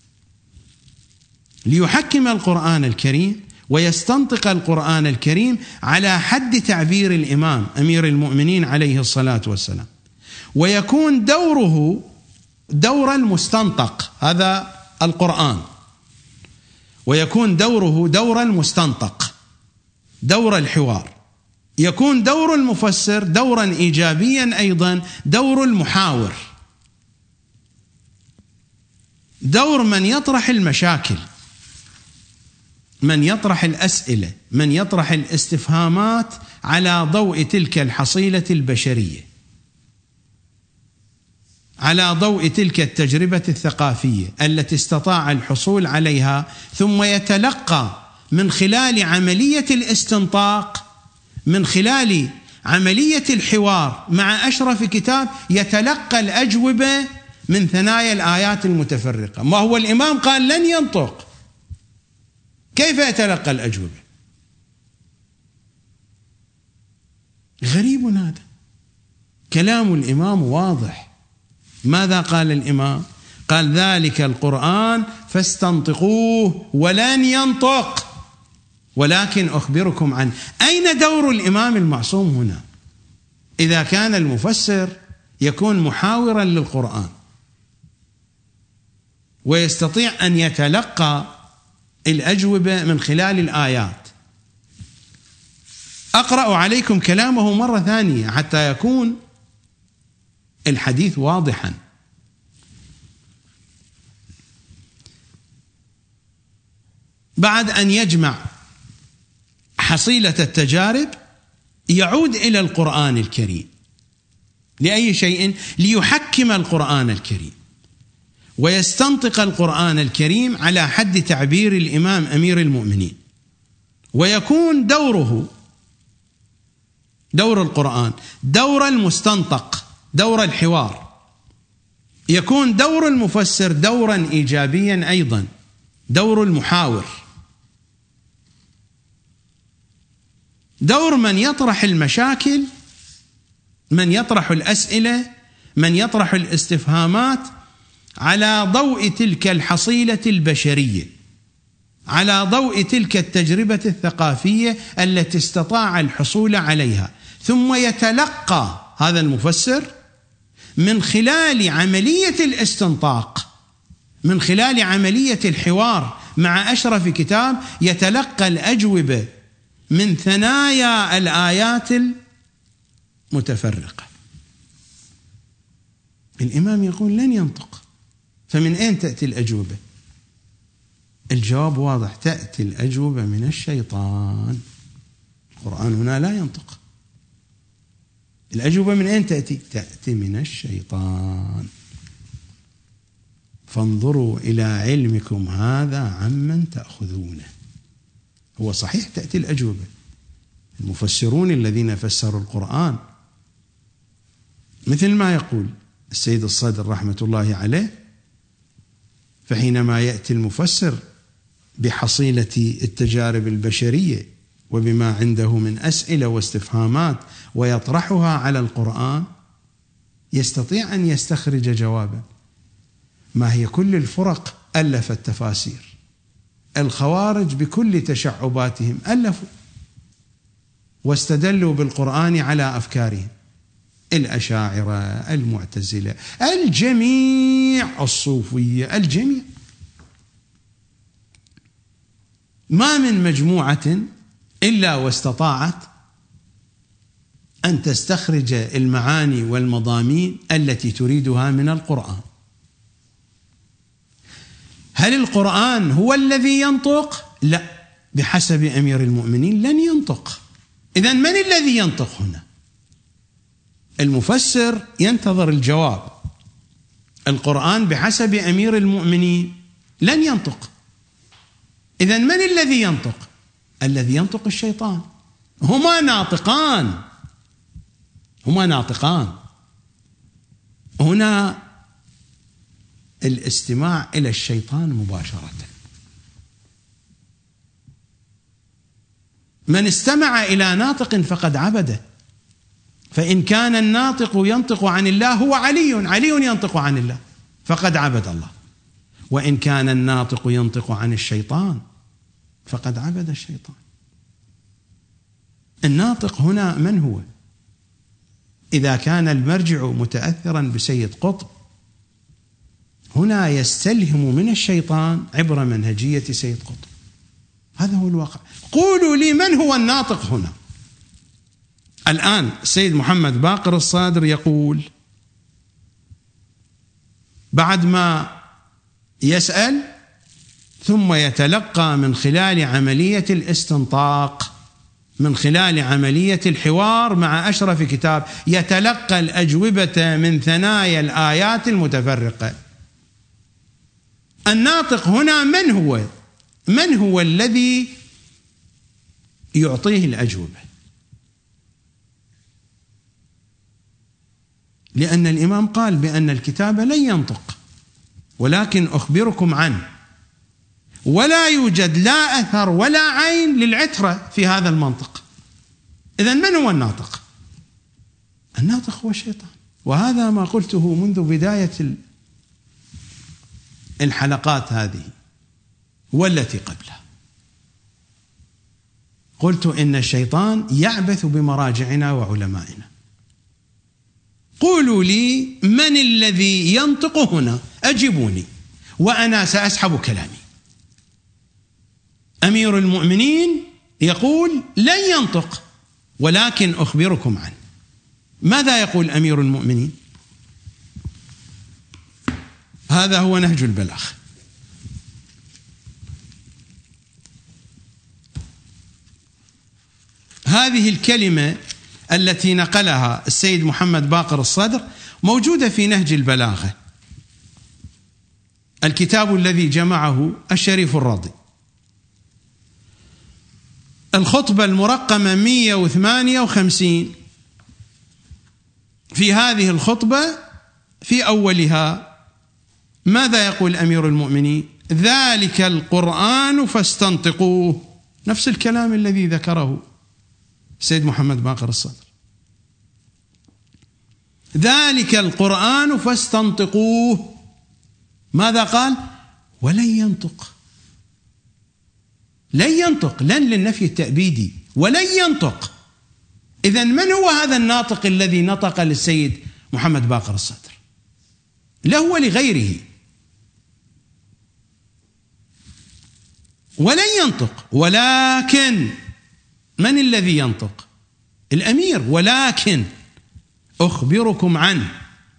ليحكم القرآن الكريم ويستنطق القرآن الكريم على حد تعبير الإمام أمير المؤمنين عليه الصلاة والسلام، ويكون دوره دور المستنطق، هذا القرآن، ويكون دوره دور المستنطق، دور الحوار. يكون دور المفسر دورا إيجابيا أيضا، دور المحاور، دور من يطرح المشاكل، من يطرح الأسئلة، من يطرح الاستفهامات على ضوء تلك الحصيلة البشرية، على ضوء تلك التجربة الثقافية التي استطاع الحصول عليها، ثم يتلقى من خلال عملية الاستنطاق، من خلال عملية الحوار مع أشرف كتاب، يتلقى الأجوبة من ثنايا الآيات المتفرقة. ما هو الإمام قال لن ينطق، كيف يتلقى الأجوبة؟ غريب هذا. كلام الإمام واضح. ماذا قال الإمام؟ قال ذلك القرآن فاستنطقوه ولن ينطق ولكن أخبركم عنه. أين دور الإمام المعصوم هنا؟ إذا كان المفسر يكون محاورا للقرآن ويستطيع أن يتلقى الأجوبة من خلال الآيات. أقرأ عليكم كلامه مرة ثانية حتى يكون الحديث واضحا. بعد أن يجمع حصيلة التجارب يعود إلى القرآن الكريم. لأي شيء؟ ليحكم القرآن الكريم ويستنطق القرآن الكريم على حد تعبير الإمام أمير المؤمنين، ويكون دوره دور القرآن دور المستنطق، دور الحوار. يكون دور المفسر دورا إيجابيا أيضا، دور المحاور، دور من يطرح المشاكل، من يطرح الأسئلة، من يطرح الاستفهامات على ضوء تلك الحصيلة البشرية، على ضوء تلك التجربة الثقافية التي استطاع الحصول عليها. ثم يتلقى هذا المفسر من خلال عملية الاستنطاق، من خلال عملية الحوار مع أشرف كتاب، يتلقى الأجوبة من ثنايا الآيات المتفرقة. الإمام يقول لن ينطق، فمن أين تأتي الأجوبة؟ الجواب واضح، تأتي الأجوبة من الشيطان. القرآن هنا لا ينطق. الأجوبة من أين تأتي؟ تأتي من الشيطان. فانظروا إلى علمكم هذا عمن تأخذونه. هو صحيح تأتي الأجوبة. المفسرون الذين فسروا القرآن مثل ما يقول السيد الصدر رحمة الله عليه، فحينما يأتي المفسر بحصيلة التجارب البشرية وبما عنده من أسئلة واستفهامات ويطرحها على القرآن، يستطيع أن يستخرج جوابا. ما هي كل الفرق ألفت تفاسير. الخوارج بكل تشعباتهم ألفوا واستدلوا بالقرآن على أفكارهم. الأشاعرة، المعتزلة، الجميع، الصوفية، الجميع ما من مجموعة إلا واستطاعت أن تستخرج المعاني والمضامين التي تريدها من القرآن. هل القرآن هو الذي ينطق؟ لا، بحسب أمير المؤمنين لن ينطق. إذن من الذي ينطق هنا؟ المفسر ينتظر الجواب. القرآن بحسب أمير المؤمنين لن ينطق. إذن من الذي ينطق؟ الذي ينطق الشيطان. هما ناطقان. هنا الاستماع إلى الشيطان مباشرة. من استمع إلى ناطق فقد عبده. فإن كان الناطق ينطق عن الله هو علي ينطق عن الله فقد عبد الله، وإن كان الناطق ينطق عن الشيطان فقد عبد الشيطان. الناطق هنا من هو؟ إذا كان المرجع متأثرا بسيد قطب، هنا يستلهم من الشيطان عبر منهجية سيد قطب. هذا هو الواقع. قولوا لي من هو الناطق هنا؟ الآن السيد محمد باقر الصادر يقول بعد ما يسأل ثم يتلقى من خلال عملية الاستنطاق، من خلال عملية الحوار مع أشرف كتاب، يتلقى الأجوبة من ثنايا الآيات المتفرقة. الناطق هنا من هو؟ من هو الذي يعطيه الأجوبة؟ لأن الإمام قال بأن الكتاب لن ينطق ولكن أخبركم عنه، ولا يوجد لا أثر ولا عين للعترة في هذا المنطق. إذن من هو الناطق؟ الناطق هو الشيطان. وهذا ما قلته منذ بداية الحلقات هذه والتي قبلها. قلت إن الشيطان يعبث بمراجعنا وعلمائنا. قولوا لي من الذي ينطق هنا؟ أجيبوني وأنا سأسحب كلامي. أمير المؤمنين يقول لن ينطق ولكن أخبركم عنه. ماذا يقول أمير المؤمنين؟ هذا هو نهج البلاغ. هذه الكلمة التي نقلها السيد محمد باقر الصدر موجودة في نهج البلاغة، الكتاب الذي جمعه الشريف الرضي. الخطبة المرقمة 158. في هذه الخطبة في أولها ماذا يقول أمير المؤمنين؟ ذلك القرآن فاستنطقوه. نفس الكلام الذي ذكره السيد محمد باقر الصدر. ذلك القرآن فاستنطقوه. ماذا قال؟ ولن ينطق. لن ينطق، لن للنفي التأبيدي، ولن ينطق. إذن من هو هذا الناطق الذي نطق للسيد محمد باقر الصدر؟ له ولغيره. ولن ينطق، ولكن من الذي ينطق؟ الأمير. ولكن أخبركم عنه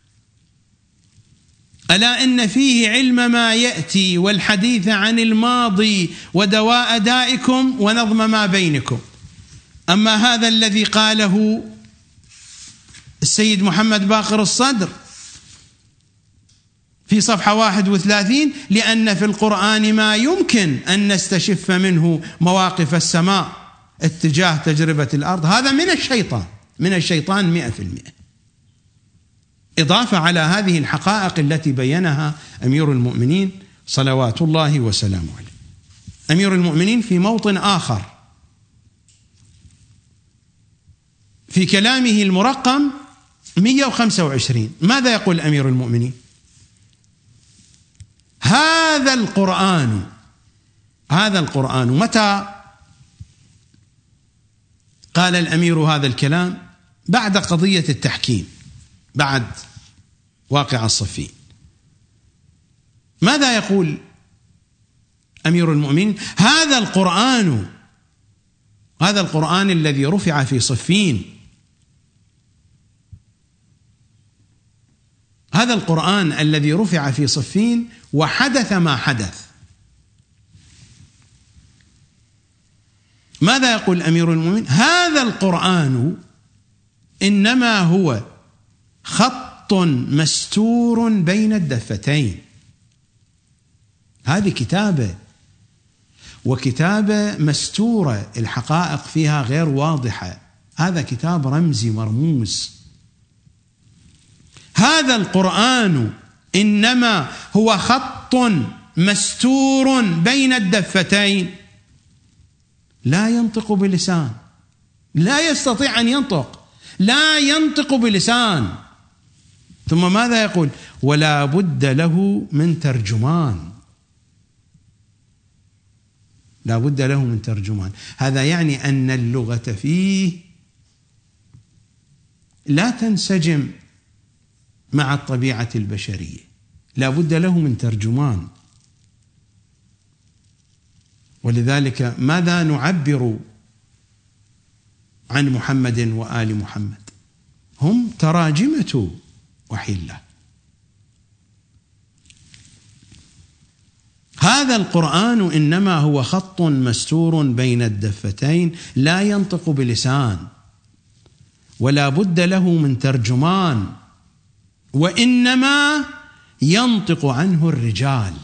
ألا إن فيه علم ما يأتي والحديث عن الماضي ودواء دائكم ونظم ما بينكم. أما هذا الذي قاله السيد محمد باقر الصدر في صفحة 31: لأن في القرآن ما يمكن أن نستشف منه مواقف السماء اتجاه تجربة الأرض. هذا من الشيطان 100%. إضافة على هذه الحقائق التي بينها أمير المؤمنين صلوات الله وسلامه عليه. أمير المؤمنين في موطن آخر في كلامه المرقم 125 ماذا يقول أمير المؤمنين؟ هذا القرآن متى قال الأمير هذا الكلام؟ بعد قضية التحكيم، بعد واقع الصفين. ماذا يقول أمير المؤمنين. هذا القرآن الذي رفع في صفين، هذا القرآن الذي رفع في صفين وحدث ما حدث. ماذا يقول أمير المؤمنين؟ هذا القرآن إنما هو خط مستور بين الدفتين. هذه كتابة، وكتابة مستورة، الحقائق فيها غير واضحة، هذا كتاب رمزي مرموز. هذا القرآن إنما هو خط مستور بين الدفتين، لا ينطق بلسان، لا يستطيع أن ينطق، لا ينطق بلسان. ثم ماذا يقول؟ ولا بد له من ترجمان، لا بد له من ترجمان. هذا يعني أن اللغة فيه لا تنسجم مع الطبيعة البشرية، لا بد له من ترجمان. ولذلك ماذا نعبر عن محمد وآل محمد؟ هم تراجمة وحي الله. هذا القرآن إنما هو خط مستور بين الدفتين، لا ينطق بلسان، ولا بد له من ترجمان، وإنما ينطق عنه الرجال.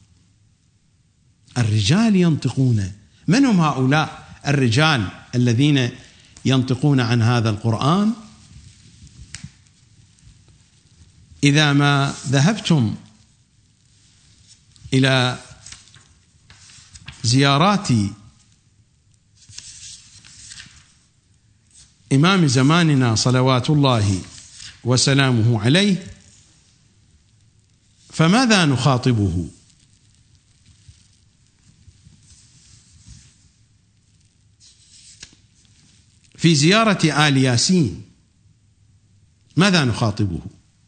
الرجال ينطقون. من هم هؤلاء الرجال الذين ينطقون عن هذا القرآن؟ إذا ما ذهبتم إلى زيارات إمام زماننا صلوات الله وسلامه عليه، فماذا نخاطبه؟ في زيارة آل ياسين ماذا نخاطبه؟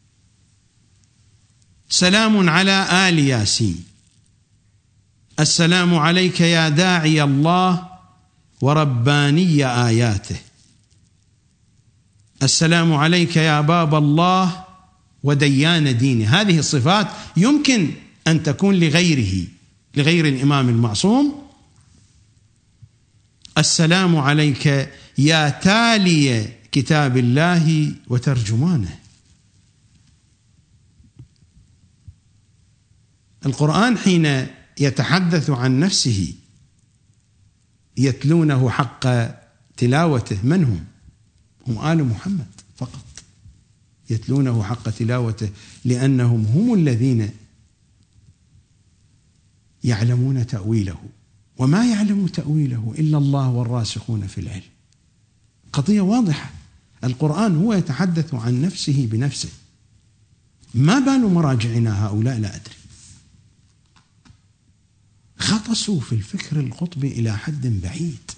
سلام على آل ياسين، السلام عليك يا داعي الله ورباني آياته، السلام عليك يا باب الله وديان دينه. هذه الصفات يمكن أن تكون لغيره، لغير الإمام المعصوم. السلام عليك يا تالي كتاب الله وترجمانه. القرآن حين يتحدث عن نفسه يتلونه حق تلاوته. من هم؟ هم آل محمد فقط، يتلونه حق تلاوته، لأنهم هم الذين يعلمون تأويله، وما يعلم تأويله إلا الله والراسخون في العلم. قضية واضحة. القرآن هو يتحدث عن نفسه بنفسه. ما بال مراجعنا هؤلاء لا أدري، غطسوا في الفكر القطبي إلى حد بعيد.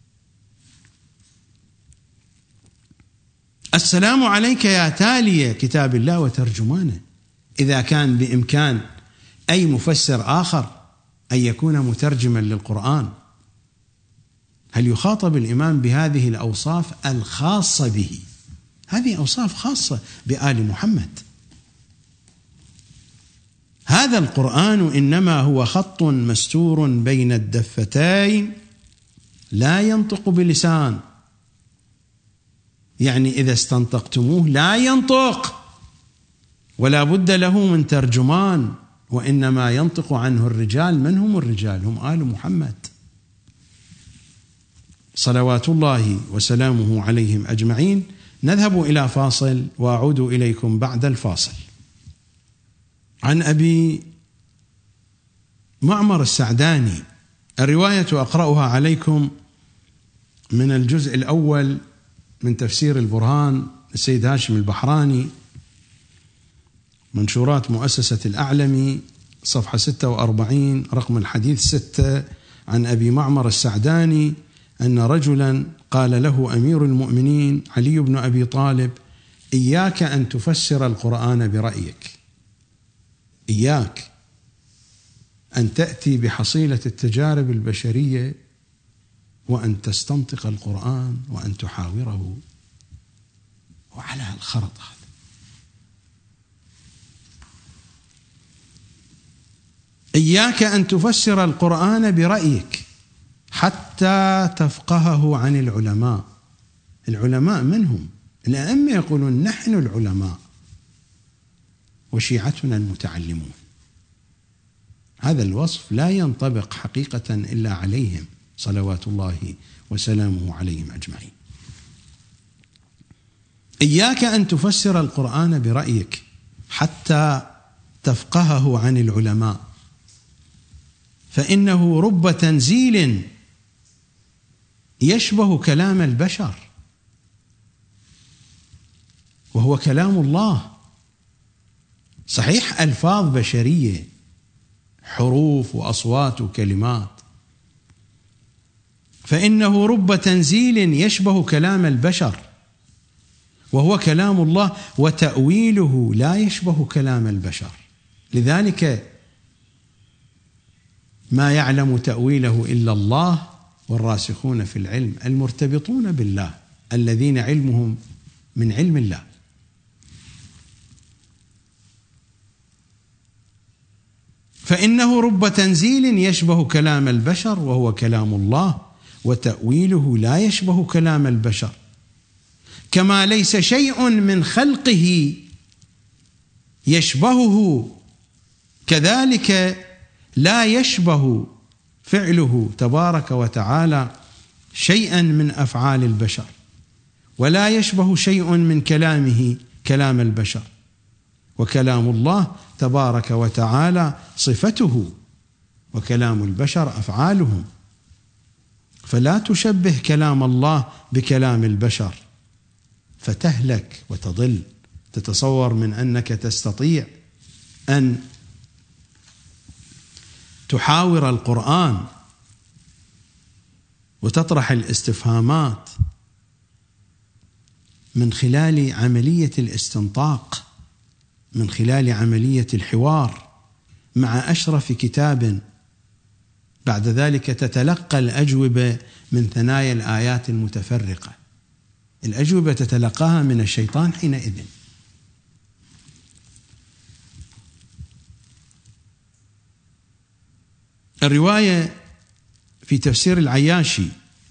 السلام عليك يا تالي كتاب الله وترجمانه. إذا كان بإمكان أي مفسر آخر أن يكون مترجما للقرآن، هل يخاطب الإمام بهذه الأوصاف الخاصة به؟ هذه أوصاف خاصة بآل محمد. هذا القرآن إنما هو خط مستور بين الدفتين، لا ينطق بلسان، يعني إذا استنطقتموه لا ينطق، ولا بد له من ترجمان، وإنما ينطق عنه الرجال. من هم الرجال؟ هم آل محمد صلوات الله وسلامه عليهم أجمعين. نذهب إلى فاصل وأعود إليكم بعد الفاصل. عن أبي معمر السعداني، الرواية أقرأها عليكم من الجزء الأول من تفسير البرهان السيد هاشم البحراني، منشورات مؤسسة الأعلمي، صفحة 46 رقم الحديث 6. عن أبي معمر السعداني أن رجلا قال له أمير المؤمنين علي بن أبي طالب: إياك أن تفسر القرآن برأيك، إياك أن تأتي بحصيلة التجارب البشرية وأن تستنطق القرآن وأن تحاوره، وعلى الخرط هذا. إياك أن تفسر القرآن برأيك حتى تفقهه عن العلماء. العلماء من هم؟ الأئمة يقولون نحن العلماء وشيعتنا المتعلمون. هذا الوصف لا ينطبق حقيقة إلا عليهم صلوات الله وسلامه عليهم أجمعين. إياك أن تفسر القرآن برأيك حتى تفقهه عن العلماء، فإنه رب تنزيل يشبه كلام البشر وهو كلام الله. صحيح ألفاظ بشرية، حروف وأصوات وكلمات، فإنه رب تنزيل يشبه كلام البشر وهو كلام الله، وتأويله لا يشبه كلام البشر. لذلك ما يعلم تأويله إلا الله والراسخون في العلم المرتبطون بالله الذين علمهم من علم الله. فإنه رب تنزيل يشبه كلام البشر وهو كلام الله، وتأويله لا يشبه كلام البشر، كما ليس شيء من خلقه يشبهه، كذلك لا يشبه فعله تبارك وتعالى شيئا من أفعال البشر، ولا يشبه شيء من كلامه كلام البشر، وكلام الله تبارك وتعالى صفته، وكلام البشر أفعالهم. فلا تشبه كلام الله بكلام البشر فتهلك وتضل. تتصور من أنك تستطيع أن تحاور القرآن وتطرح الاستفهامات من خلال عملية الاستنطاق، من خلال عملية الحوار مع أشرف كتاب، بعد ذلك تتلقى الأجوبة من ثنايا الآيات المتفرقة. الأجوبة تتلقاها من الشيطان حينئذ. الرواية في تفسير العياشي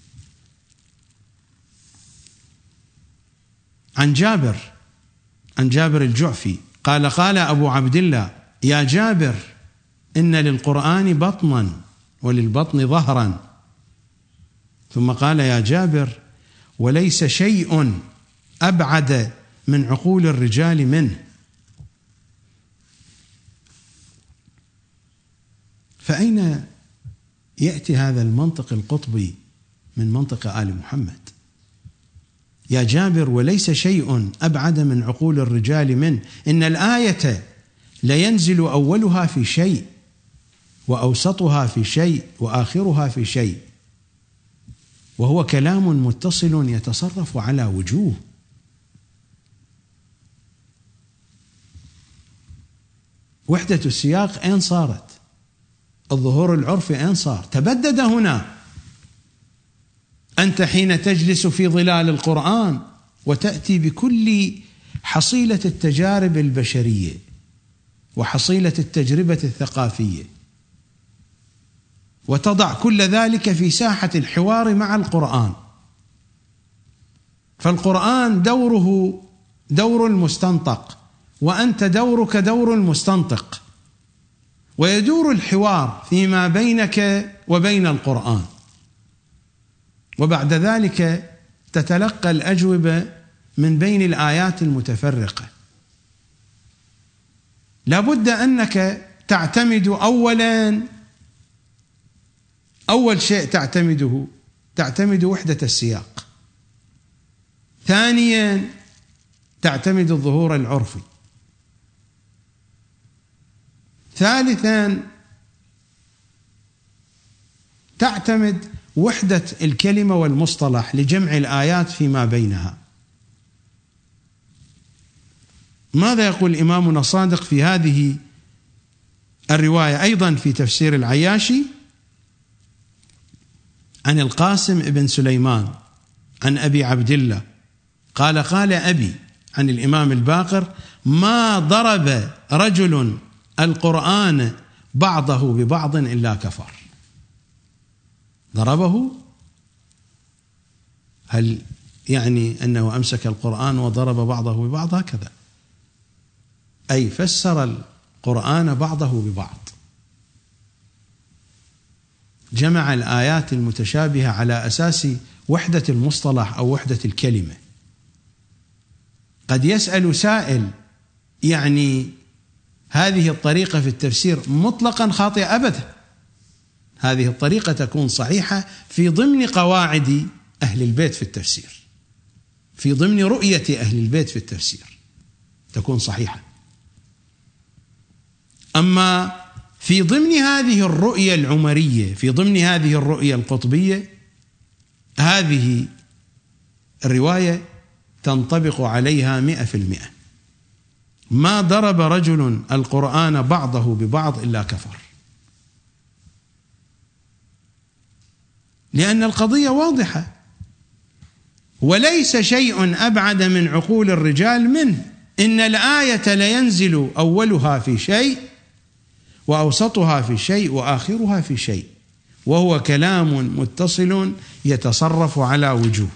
عن جابر الجعفي قال: قال أبو عبد الله: يا جابر، إن للقرآن بطنا وللبطن ظهرا. ثم قال: يا جابر، وليس شيء أبعد من عقول الرجال منه. فأين يأتي هذا المنطق القطبي من منطق آل محمد؟ يا جابر، وليس شيء أبعد من عقول الرجال منه. إن الآية لينزل أولها في شيء، وأوسطها في شيء، وآخرها في شيء، وهو كلام متصل يتصرف على وجوه. وحدة السياق أين صارت؟ الظهور العرفي أين صار؟ تبدد هنا. أنت حين تجلس في ظلال القرآن وتأتي بكل حصيلة التجارب البشرية وحصيلة التجربة الثقافية، وتضع كل ذلك في ساحة الحوار مع القرآن. فالقرآن دوره دور المستنطق، وأنت دورك دور المستنطق، ويدور الحوار فيما بينك وبين القرآن، وبعد ذلك تتلقى الأجوبة من بين الآيات المتفرقة. لابد أنك تعتمد أول شيء تعتمد وحدة السياق. ثانيا تعتمد الظهور العرفي. ثالثا تعتمد وحدة الكلمة والمصطلح لجمع الآيات فيما بينها. ماذا يقول إمامنا الصادق في هذه الرواية أيضا في تفسير العياشي عن القاسم بن سليمان عن أبي عبد الله قال قال أبي عن الإمام الباقر: ما ضرب رجل القرآن بعضه ببعض إلا كفر. ضربه، هل يعني أنه أمسك القرآن وضرب بعضه ببعض؟ هكذا، أي فسر القرآن بعضه ببعض، جمع الآيات المتشابهة على أساس وحدة المصطلح أو وحدة الكلمة. قد يسأل سائل: يعني هذه الطريقة في التفسير مطلقا خاطئة؟ أبدا، هذه الطريقة تكون صحيحة في ضمن قواعد أهل البيت في التفسير، في ضمن رؤية أهل البيت في التفسير تكون صحيحة. أما في ضمن هذه الرؤية العمرية، في ضمن هذه الرؤية القطبية، هذه الرواية تنطبق عليها 100%. ما ضرب رجل القرآن بعضه ببعض إلا كفر، لأن القضية واضحة، وليس شيء أبعد من عقول الرجال منه. إن الآية لينزل أولها في شيء وأوسطها في شيء وآخرها في شيء، وهو كلام متصل يتصرف على وجوه.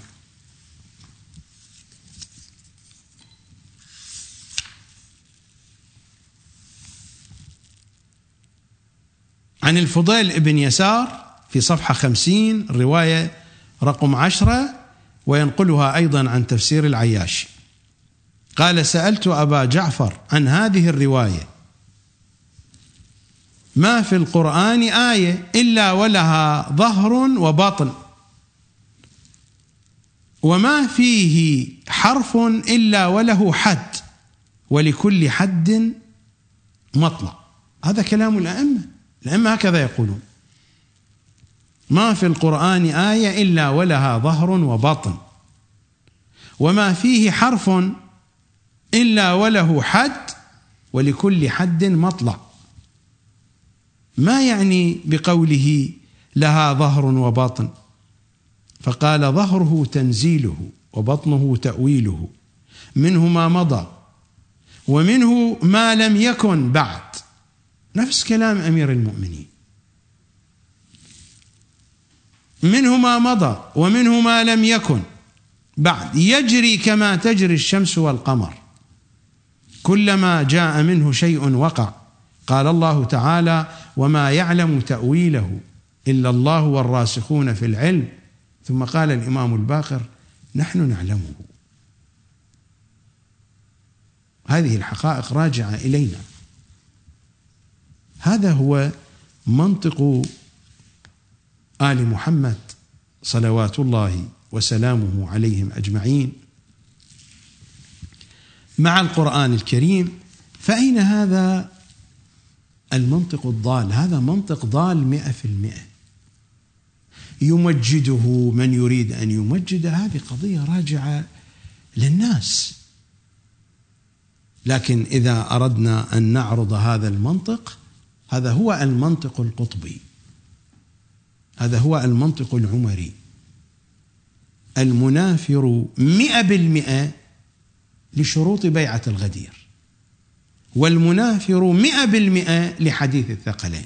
عن الفضيل بن يسار في صفحة 50 رواية رقم 10، وينقلها أيضا عن تفسير العياشي، قال: سألت أبا جعفر عن هذه الرواية: ما في القرآن آية إلا ولها ظهر وباطن، وما فيه حرف إلا وله حد، ولكل حد مطلع. هذا كلام الأئمة هكذا يقولون: ما في القرآن آية إلا ولها ظهر وباطن، وما فيه حرف إلا وله حد، ولكل حد مطلع. ما يعني بقوله لها ظهر وباطن؟ فقال: ظهره تنزيله، وبطنه تأويله، منه ما مضى ومنه ما لم يكن بعد. نفس كلام أمير المؤمنين: منه ما مضى ومنه ما لم يكن بعد، يجري كما تجري الشمس والقمر، كلما جاء منه شيء وقع. قال الله تعالى: وما يعلم تأويله إلا الله والراسخون في العلم. ثم قال الإمام الباقر: نحن نعلمه. هذه الحقائق راجعة إلينا. هذا هو منطق آل محمد صلوات الله وسلامه عليهم أجمعين مع القرآن الكريم. فأين هذا المنطق الضال؟ هذا منطق ضال 100%. يمجده من يريد أن يمجد، هذه قضية راجعة للناس. لكن إذا أردنا أن نعرض هذا المنطق، هذا هو المنطق القطبي، هذا هو المنطق العمري المنافر 100% لشروط بيعة الغدير، والمنافر 100% لحديث الثقلين،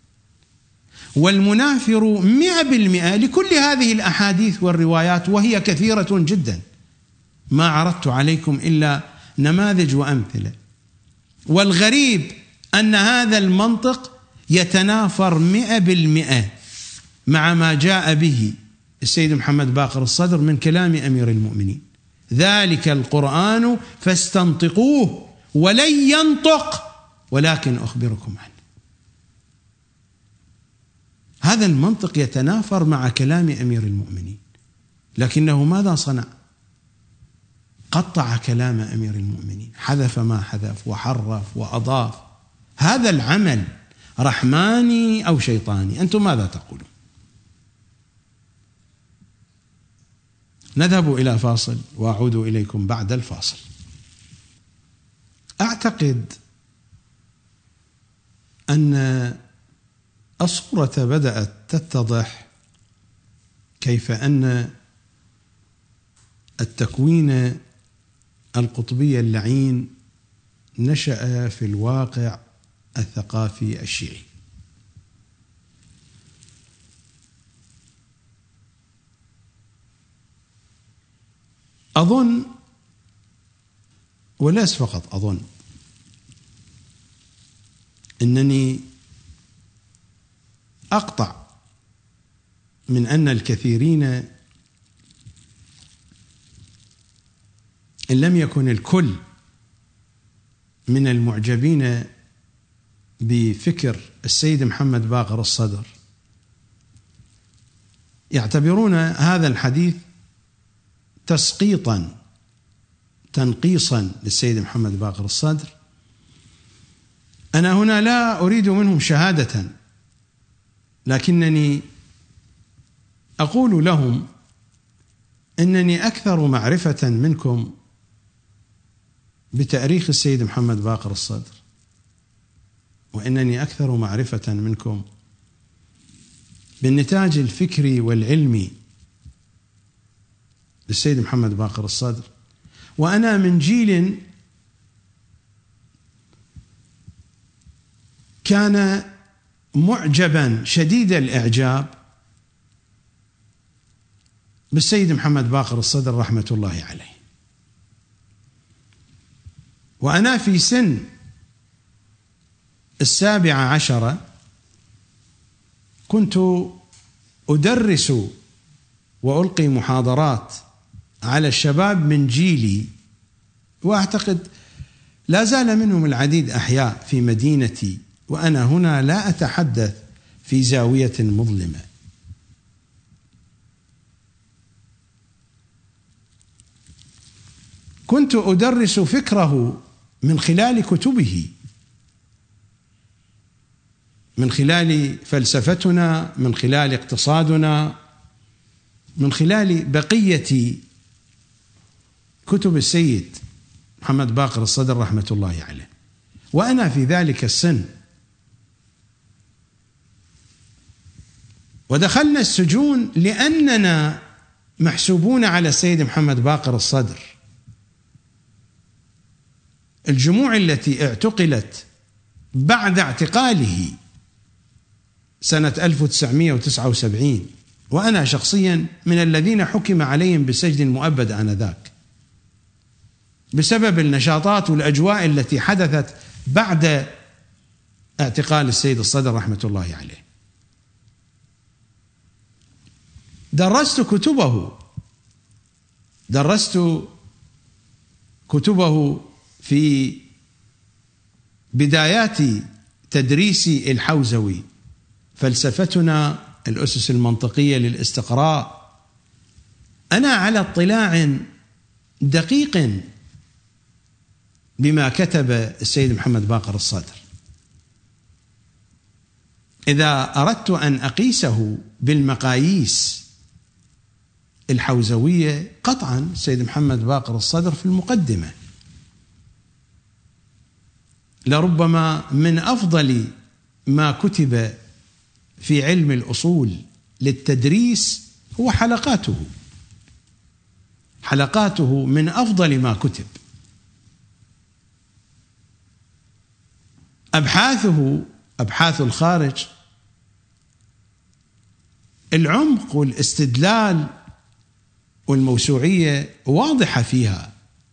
والمنافر 100% لكل هذه الأحاديث والروايات، وهي كثيرة جدا، ما عرضت عليكم إلا نماذج وأمثلة. والغريب أن هذا المنطق يتنافر 100% مع ما جاء به السيد محمد باقر الصدر من كلام أمير المؤمنين: ذلك القرآن فاستنطقوه ولن ينطق ولكن أخبركم عنه. هذا المنطق يتنافر مع كلام أمير المؤمنين، لكنه ماذا صنع؟ قطع كلام أمير المؤمنين، حذف ما حذف وحرف وأضاف. هذا العمل رحماني أو شيطاني؟ أنتم ماذا تقولون؟ نذهب إلى فاصل وأعود إليكم بعد الفاصل. أعتقد أن الصورة بدأت تتضح، كيف أن التكوين القطبي اللعين نشأ في الواقع الثقافي الشيعي. أظن، وليس فقط أظن، أنني أقطع من أن الكثيرين، إن لم يكن الكل، من المعجبين بفكر السيد محمد باقر الصدر يعتبرون هذا الحديث تسقيطا تنقيصا للسيد محمد باقر الصدر. أنا هنا لا أريد منهم شهادة، لكنني أقول لهم إنني أكثر معرفة منكم بتاريخ السيد محمد باقر الصدر، وإنني أكثر معرفة منكم بالنتاج الفكري والعلمي للسيد محمد باقر الصدر. وأنا من جيل كان معجبا شديد الإعجاب بالسيد محمد باقر الصدر رحمة الله عليه. وأنا في سن 17 كنت أدرس وألقي محاضرات على الشباب من جيلي، وأعتقد لا زال منهم العديد أحياء في مدينتي، وأنا هنا لا أتحدث في زاوية مظلمة. كنت أدرس فكره من خلال كتبه، من خلال فلسفتنا، من خلال اقتصادنا، من خلال بقية كتب السيد محمد باقر الصدر رحمة الله عليه. وأنا في ذلك السن، ودخلنا السجون لأننا محسوبون على السيد محمد باقر الصدر. الجموع التي اعتقلت بعد اعتقاله سنة 1979، وأنا شخصيا من الذين حكم عليهم بالسجن المؤبد آنذاك بسبب النشاطات والأجواء التي حدثت بعد اعتقال السيد الصدر رحمة الله عليه. درست كتبه في بدايات تدريسي الحوزوي، فلسفتنا، الأسس المنطقية للاستقراء. أنا على اطلاع دقيق بما كتب السيد محمد باقر الصدر. إذا أردت أن أقيسه بالمقاييس الحوزوية، قطعا السيد محمد باقر الصدر في المقدمة، لربما من أفضل ما كتب في علم الأصول للتدريس هو حلقاته من أفضل ما كتب. أبحاث الخارج، العمق والاستدلال والموسوعية واضحة فيها.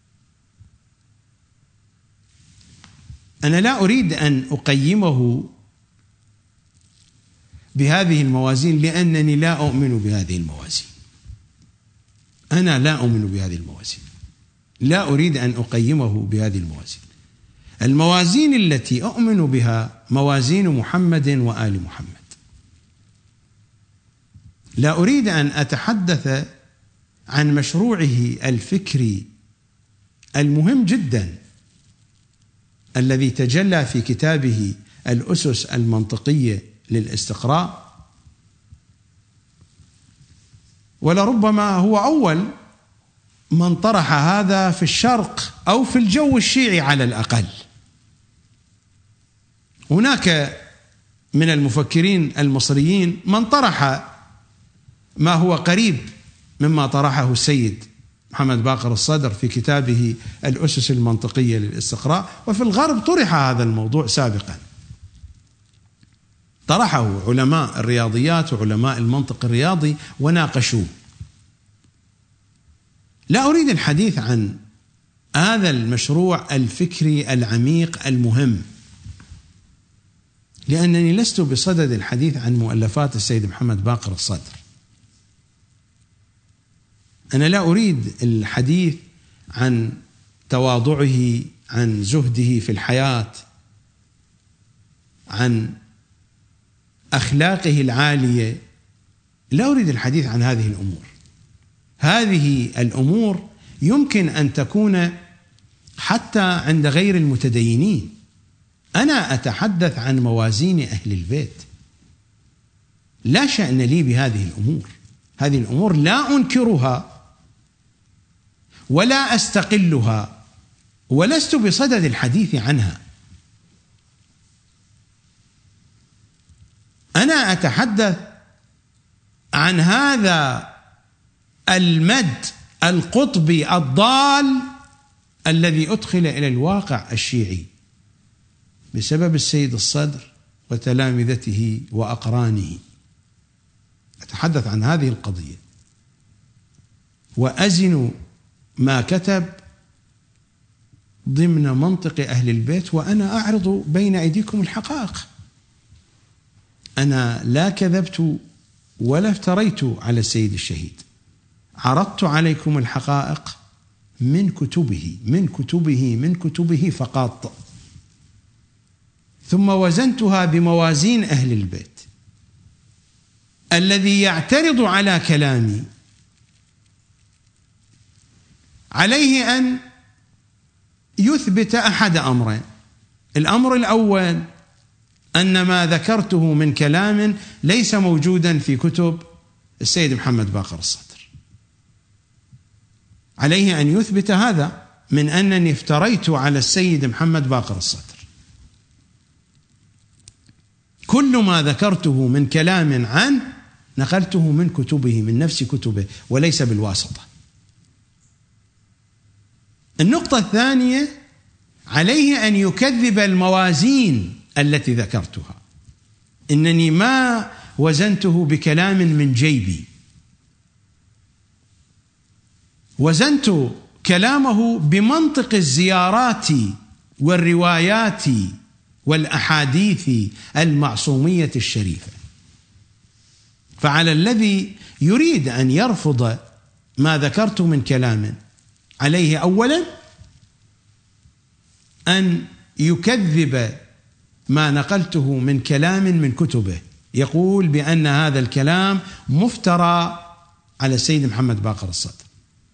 أنا لا أريد أن أقيمه بهذه الموازين، لأنني لا أؤمن بهذه الموازين. أنا لا أؤمن بهذه الموازين، لا أريد أن أقيمه بهذه الموازين. الموازين التي أؤمن بها موازين محمد وآل محمد. لا أريد أن أتحدث عن مشروعه الفكري المهم جدا الذي تجلى في كتابه الأسس المنطقية للاستقراء، ولربما هو أول من طرح هذا في الشرق أو في الجو الشيعي على الأقل. هناك من المفكرين المصريين من طرح ما هو قريب مما طرحه السيد محمد باقر الصدر في كتابه الأسس المنطقية للاستقراء. وفي الغرب طرح هذا الموضوع سابقا، طرحه علماء الرياضيات وعلماء المنطق الرياضي وناقشوه. لا أريد الحديث عن هذا المشروع الفكري العميق المهم، لأنني لست بصدد الحديث عن مؤلفات السيد محمد باقر الصدر. أنا لا أريد الحديث عن تواضعه، عن زهده في الحياة، عن أخلاقه العالية. لا أريد الحديث عن هذه الأمور. هذه الأمور يمكن أن تكون حتى عند غير المتدينين. أنا أتحدث عن موازين أهل البيت، لا شأن لي بهذه الأمور. هذه الأمور لا أنكرها ولا أستقلها، ولست بصدد الحديث عنها. أنا أتحدث عن هذا المد القطبي الضال الذي أدخل إلى الواقع الشيعي بسبب السيد الصدر وتلامذته وأقرانه. أتحدث عن هذه القضية وأزن ما كتب ضمن منطق أهل البيت، وأنا أعرض بين أيديكم الحقائق. أنا لا كذبت ولا افتريت على السيد الشهيد، عرضت عليكم الحقائق من كتبه فقط، ثم وزنتها بموازين أهل البيت. الذي يعترض على كلامي عليه أن يثبت أحد أمرين. الأمر الأول أن ما ذكرته من كلام ليس موجودا في كتب السيد محمد باقر الصدر. عليه أن يثبت هذا من أنني افتريت على السيد محمد باقر الصدر. كل ما ذكرته من كلام عنه نقلته من كتبه، من نفس كتبه، وليس بالواسطة. النقطة الثانية، عليه أن يكذب الموازين التي ذكرتها. إنني ما وزنته بكلام من جيبي، وزنت كلامه بمنطق الزيارات والروايات والأحاديث المعصومية الشريفة. فعلى الذي يريد أن يرفض ما ذكرت من كلام، عليه أولا أن يكذب ما نقلته من كلام من كتبه، يقول بأن هذا الكلام مفترى على السيد محمد باقر الصدر،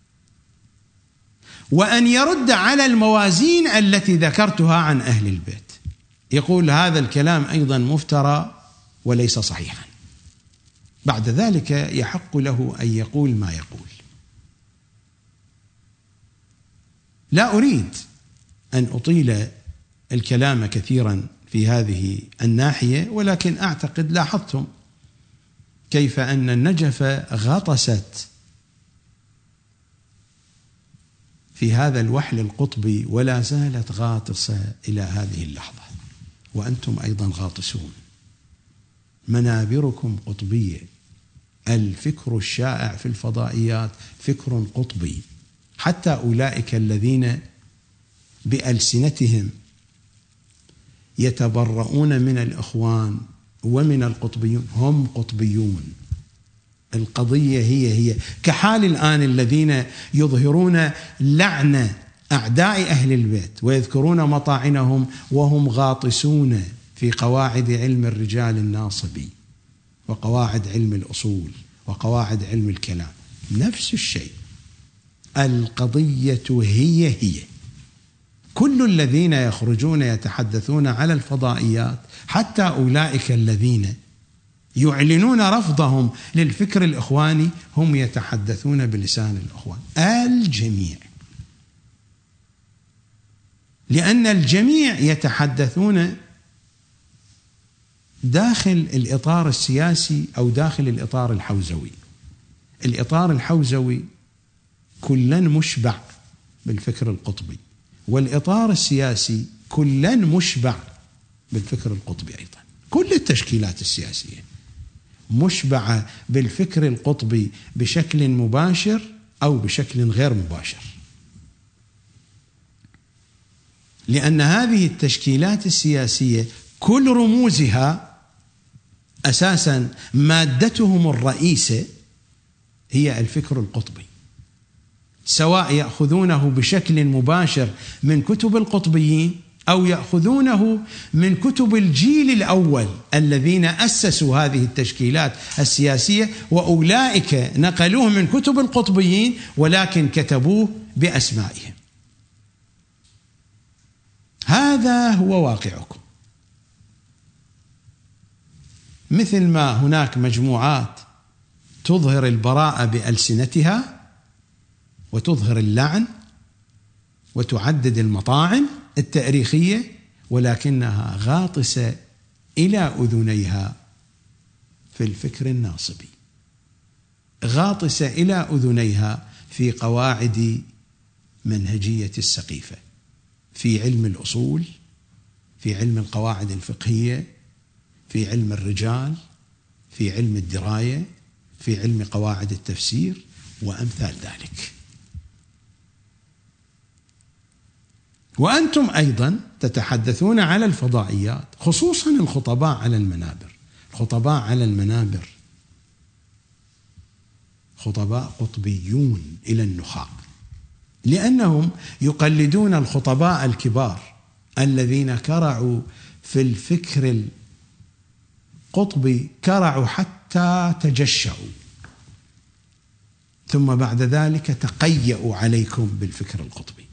وأن يرد على الموازين التي ذكرتها عن أهل البيت، يقول هذا الكلام أيضا مفترى وليس صحيحا. بعد ذلك يحق له أن يقول ما يقول. لا أريد أن أطيل الكلام كثيرا في هذه الناحية، ولكن أعتقد لاحظتم كيف أن النجف غطست في هذا الوحل القطبي ولا زالت غاطسة إلى هذه اللحظة، وأنتم أيضا غاطسون. منابركم قطبية. الفكر الشائع في الفضائيات فكر قطبي. حتى أولئك الذين بألسنتهم يتبرؤون من الإخوان ومن القطبيون هم قطبيون. القضية هي كحال الآن الذين يظهرون لعن أعداء أهل البيت ويذكرون مطاعنهم وهم غاطسون في قواعد علم الرجال الناصبي وقواعد علم الأصول وقواعد علم الكلام. نفس الشيء. القضية هي كل الذين يخرجون يتحدثون على الفضائيات، حتى أولئك الذين يعلنون رفضهم للفكر الإخواني، هم يتحدثون بلسان الإخوان. الجميع، لأن الجميع يتحدثون داخل الإطار السياسي أو داخل الإطار الحوزوي. الإطار الحوزوي كلاً مشبع بالفكر القطبي، والإطار السياسي كلاً مشبع بالفكر القطبي أيضا. كل التشكيلات السياسية مشبعة بالفكر القطبي بشكل مباشر أو بشكل غير مباشر، لأن هذه التشكيلات السياسية كل رموزها أساسا مادتهم الرئيسة هي الفكر القطبي، سواء يأخذونه بشكل مباشر من كتب القطبيين أو يأخذونه من كتب الجيل الأول الذين أسسوا هذه التشكيلات السياسية، وأولئك نقلوه من كتب القطبيين ولكن كتبوه بأسمائهم. هذا هو واقعكم. مثل ما هناك مجموعات تظهر البراءة بألسنتها وتظهر اللعن وتعدد المطاعن التاريخية، ولكنها غاطسة إلى أذنيها في الفكر الناصبي، غاطسة إلى أذنيها في قواعد منهجية السقيفة، في علم الأصول، في علم القواعد الفقهية، في علم الرجال، في علم الدراية، في علم قواعد التفسير وأمثال ذلك. وأنتم أيضا تتحدثون على الفضائيات، خصوصا الخطباء على المنابر. الخطباء على المنابر خطباء قطبيون إلى النخاع، لأنهم يقلدون الخطباء الكبار الذين كرعوا في الفكر القطبي، كرعوا حتى تجشعوا، ثم بعد ذلك تقيأوا عليكم بالفكر القطبي،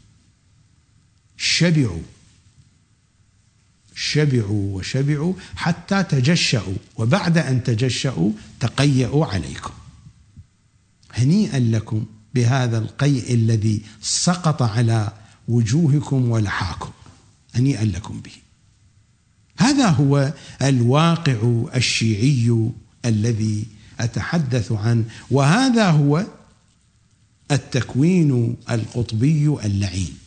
شبعوا وشبعوا حتى تجشعوا، وبعد أن تجشعوا تقيأوا عليكم. هنيئا لكم بهذا القيء الذي سقط على وجوهكم ولحاكم، هنيئا لكم به. هذا هو الواقع الشيعي الذي أتحدث عنه، وهذا هو التكوين القطبي اللعين.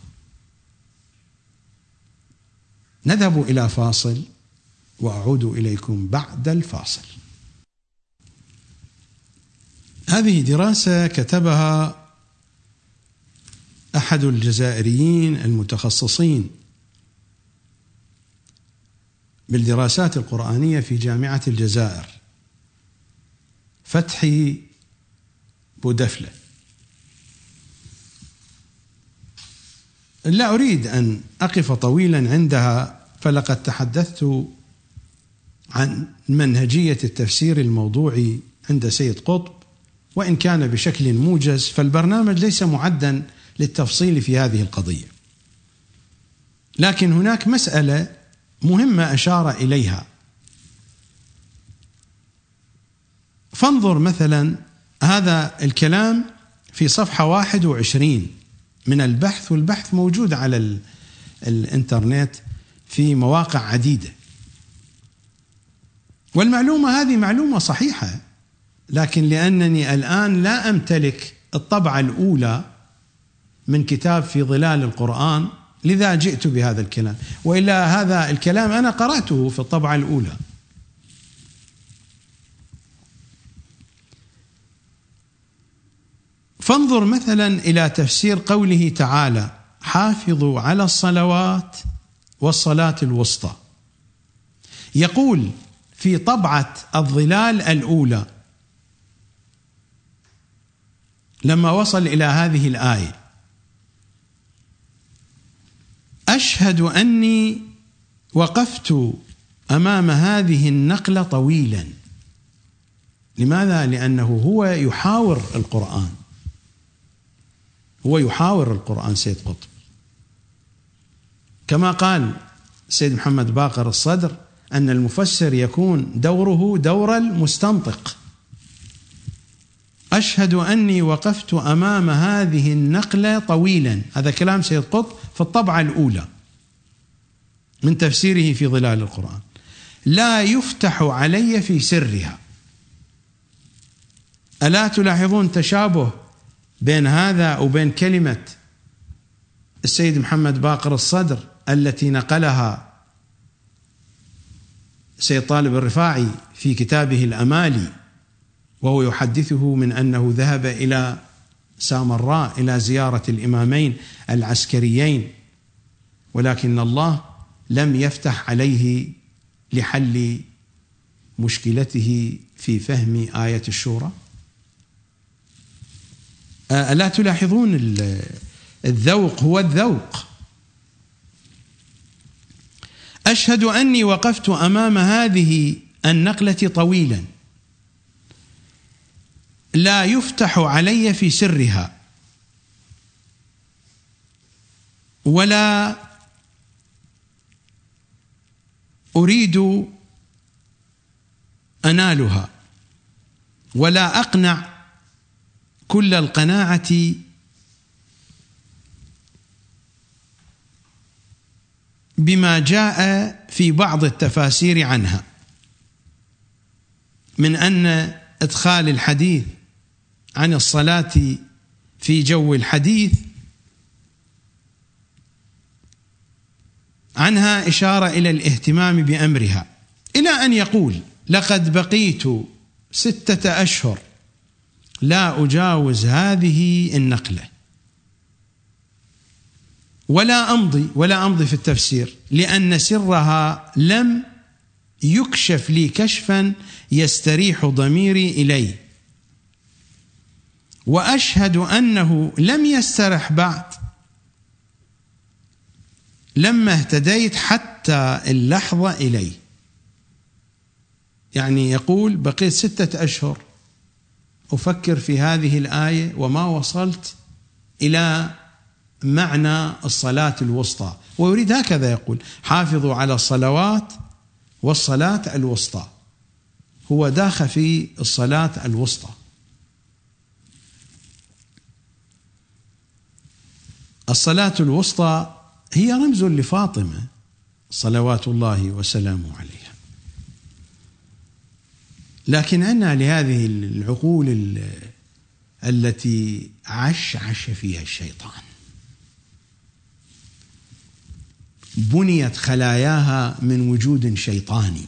نذهب إلى فاصل وأعود إليكم بعد الفاصل. هذه دراسة كتبها أحد الجزائريين المتخصصين بالدراسات القرآنية في جامعة الجزائر، فتحي بودفلة. لا أريد أن أقف طويلا عندها، فلقد تحدثت عن منهجية التفسير الموضوعي عند سيد قطب، وإن كان بشكل موجز، فالبرنامج ليس معدا للتفصيل في هذه القضية. لكن هناك مسألة مهمة أشار إليها. فانظر مثلا هذا الكلام في صفحة 21 من البحث، والبحث موجود على الإنترنت في مواقع عديدة، والمعلومة هذه معلومة صحيحة، لكن لأنني الآن لا أمتلك الطبعة الأولى من كتاب في ظلال القرآن، لذا جئت بهذا الكلام، وإلا هذا الكلام أنا قرأته في الطبعة الأولى. فانظر مثلا إلى تفسير قوله تعالى: حافظوا على الصلوات والصلاة الوسطى. يقول في طبعة الظلال الأولى لما وصل إلى هذه الآية: أشهد أني وقفت أمام هذه النقلة طويلا. لماذا؟ لأنه هو يحاور القرآن، هو يحاور القرآن سيد قطب، كما قال سيد محمد باقر الصدر أن المفسر يكون دوره دور المستنطق. أشهد أني وقفت أمام هذه النقلة طويلا، هذا كلام سيد قطب في الطبعة الأولى من تفسيره في ظلال القرآن. لا يفتح علي في سرها. ألا تلاحظون تشابه بين هذا وبين كلمة السيد محمد باقر الصدر التي نقلها سيد طالب الرفاعي في كتابه الأمالي، وهو يحدثه من أنه ذهب إلى سامراء إلى زيارة الإمامين العسكريين، ولكن الله لم يفتح عليه لحل مشكلته في فهم آية الشورى. ألا تلاحظون الذوق هو الذوق. أشهد أني وقفت أمام هذه النقلة طويلا لا يفتح علي في سرها ولا أريد أنالها ولا أقنع كل القناعة بما جاء في بعض التفاسير عنها من أن إدخال الحديث عن الصلاة في جو الحديث عنها إشارة إلى الاهتمام بأمرها، إلى أن يقول: لقد بقيت 6 أشهر لا أجاوز هذه النقلة ولا أمضي في التفسير، لأن سرها لم يكشف لي كشفا يستريح ضميري إليه، وأشهد أنه لم يسترح بعد لما اهتديت حتى اللحظة إليه. يعني يقول: بقيت 6 أشهر أفكر في هذه الآية وما وصلت إلى معنى الصلاة الوسطى، ويريد هكذا يقول: حافظوا على الصلوات والصلاة الوسطى. هو داخل في الصلاة الوسطى. الصلاة الوسطى هي رمز لفاطمة صلوات الله وسلامه عليها، لكن أن لهذه العقول التي عشعش فيها الشيطان بنيت خلاياها من وجود شيطاني.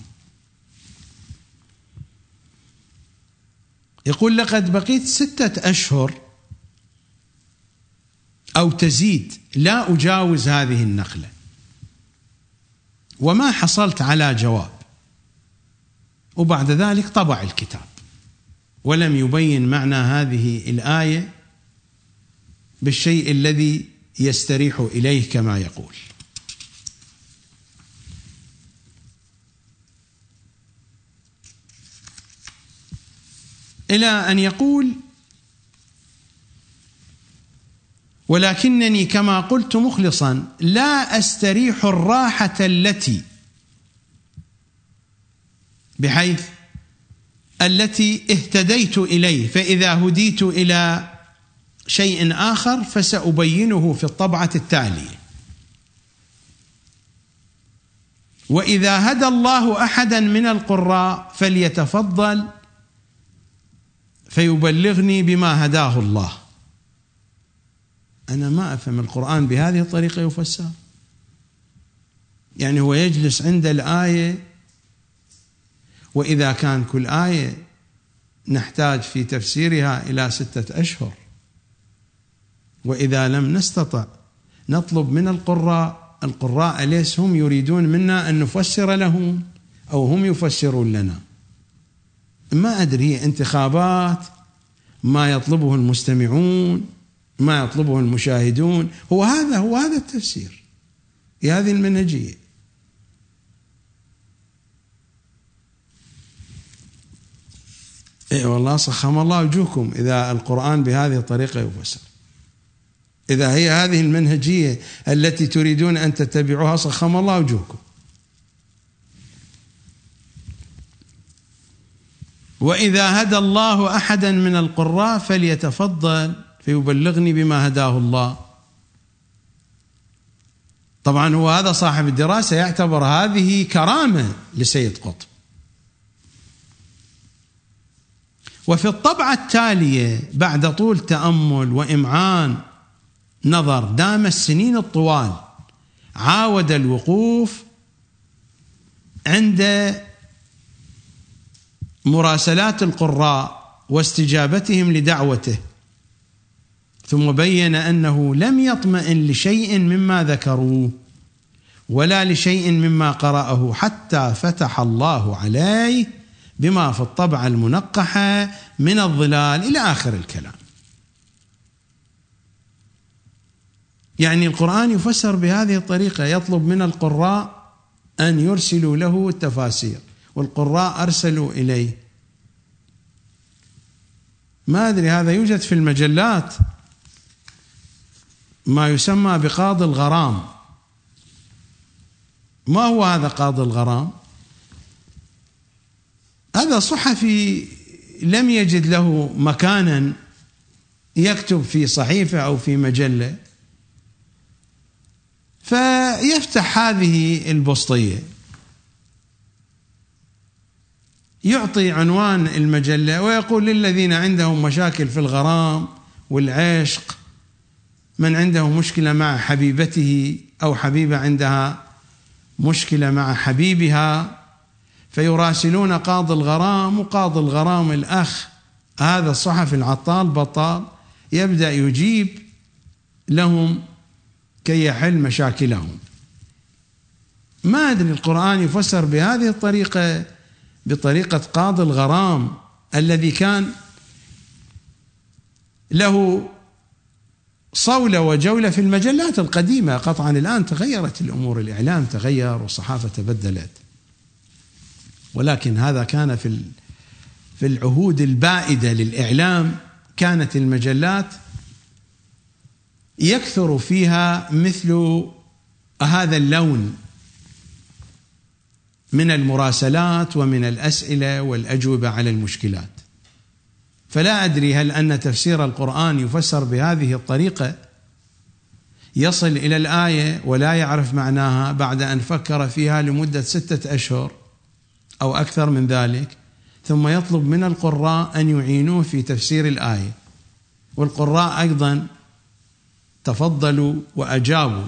يقول: لقد بقيت 6 أشهر أو تزيد لا أجاوز هذه النقلة، وما حصلت على جواب. وبعد ذلك طبع الكتاب ولم يبين معنى هذه الآية بالشيء الذي يستريح إليه كما يقول. إلى أن يقول: ولكنني كما قلت مخلصا لا أستريح الراحة التي بحيث التي اهتديت إليه، فإذا هديت إلى شيء آخر فسأبينه في الطبعة التالية. وإذا هدى الله أحدا من القراء فليتفضل فيبلغني بما هداه الله. أنا ما أفهم القرآن بهذه الطريقة يفسر. يعني هو يجلس عند الآية، وإذا كان كل آية نحتاج في تفسيرها إلى 6 أشهر، وإذا لم نستطع نطلب من القراء أليس هم يريدون منا أن نفسر لهم أو هم يفسرون لنا؟ ما أدري، انتخابات، ما يطلبه المستمعون، ما يطلبه المشاهدون، هو هذا التفسير، هذه المنهجية. إيه والله صخم الله وجوهكم إذا القرآن بهذه الطريقة يفسر. إذا هي هذه المنهجية التي تريدون أن تتبعوها صخم الله وجوهكم. وإذا هدى الله أحدا من القراء فليتفضل فيبلغني بما هداه الله. طبعا هو هذا صاحب الدراسة يعتبر هذه كرامة لسيد قطب. وفي الطبعة التالية بعد طول تأمل وإمعان نظر دام السنين الطوال عاود الوقوف عند مراسلات القراء واستجابتهم لدعوته، ثم بين أنه لم يطمئن لشيء مما ذكروه ولا لشيء مما قرأه حتى فتح الله عليه بما في الطبعة المنقحة من الظلال إلى آخر الكلام. يعني القرآن يفسر بهذه الطريقة، يطلب من القراء أن يرسلوا له التفاسير، والقراء أرسلوا إليه. ما أدري هذا يوجد في المجلات ما يسمى بقاضي الغرام. ما هو هذا قاضي الغرام؟ هذا صحفي لم يجد له مكانا يكتب في صحيفة أو في مجلة، فيفتح هذه البسطية، يعطي عنوان المجلة ويقول للذين عندهم مشاكل في الغرام والعشق، من عنده مشكلة مع حبيبته أو حبيبة عندها مشكلة مع حبيبها، فيراسلون قاضي الغرام، وقاضي الغرام الأخ هذا الصحفي العطال بطال يبدأ يجيب لهم كي يحل مشاكلهم. ما أدري القرآن يفسر بهذه الطريقة، بطريقة قاضي الغرام الذي كان له صولة وجولة في المجلات القديمة. قطعا الآن تغيرت الأمور، الإعلام تغير والصحافة تبدلت، ولكن هذا كان في العهود البائدة للإعلام، كانت المجلات يكثر فيها مثل هذا اللون من المراسلات ومن الأسئلة والأجوبة على المشكلات. فلا أدري هل أن تفسير القرآن يفسر بهذه الطريقة، يصل إلى الآية ولا يعرف معناها بعد أن فكر فيها لمدة 6 أشهر أو أكثر من ذلك، ثم يطلب من القراء أن يعينوه في تفسير الآية، والقراء أيضا تفضلوا وأجابوا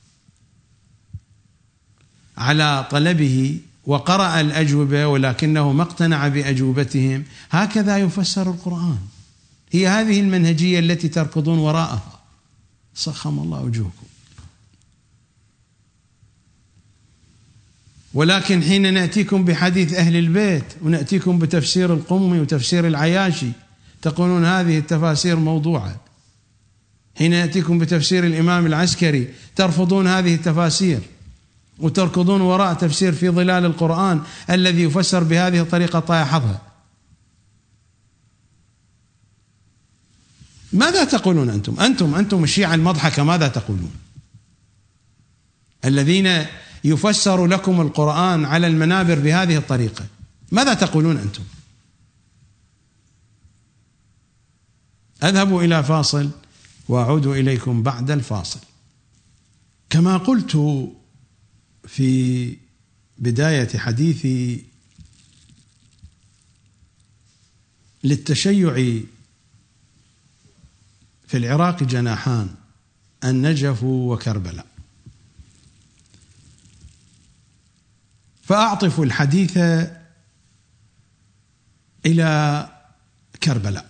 على طلبه وقرأ الأجوبة، ولكنه ما اقتنع بأجوبتهم. هكذا يفسر القرآن. هي هذه المنهجية التي تركضون وراءها، سخم الله وجوهكم. ولكن حين نأتيكم بحديث أهل البيت ونأتيكم بتفسير القمي وتفسير العياشي تقولون هذه التفاسير موضوعة. حين نأتيكم بتفسير الإمام العسكري ترفضون هذه التفاسير وتركضون وراء تفسير في ظلال القرآن الذي يفسر بهذه الطريقة طايح حظها. ماذا تقولون أنتم الشيعة المضحكة؟ ماذا تقولون الذين يفسر لكم القرآن على المنابر بهذه الطريقة؟ ماذا تقولون أنتم؟ أذهب إلى فاصل وأعود إليكم بعد الفاصل. كما قلت في بداية حديثي، للتشيع في العراق جناحان: النجف وكربلاء. فأعطف الحديث إلى كربلاء،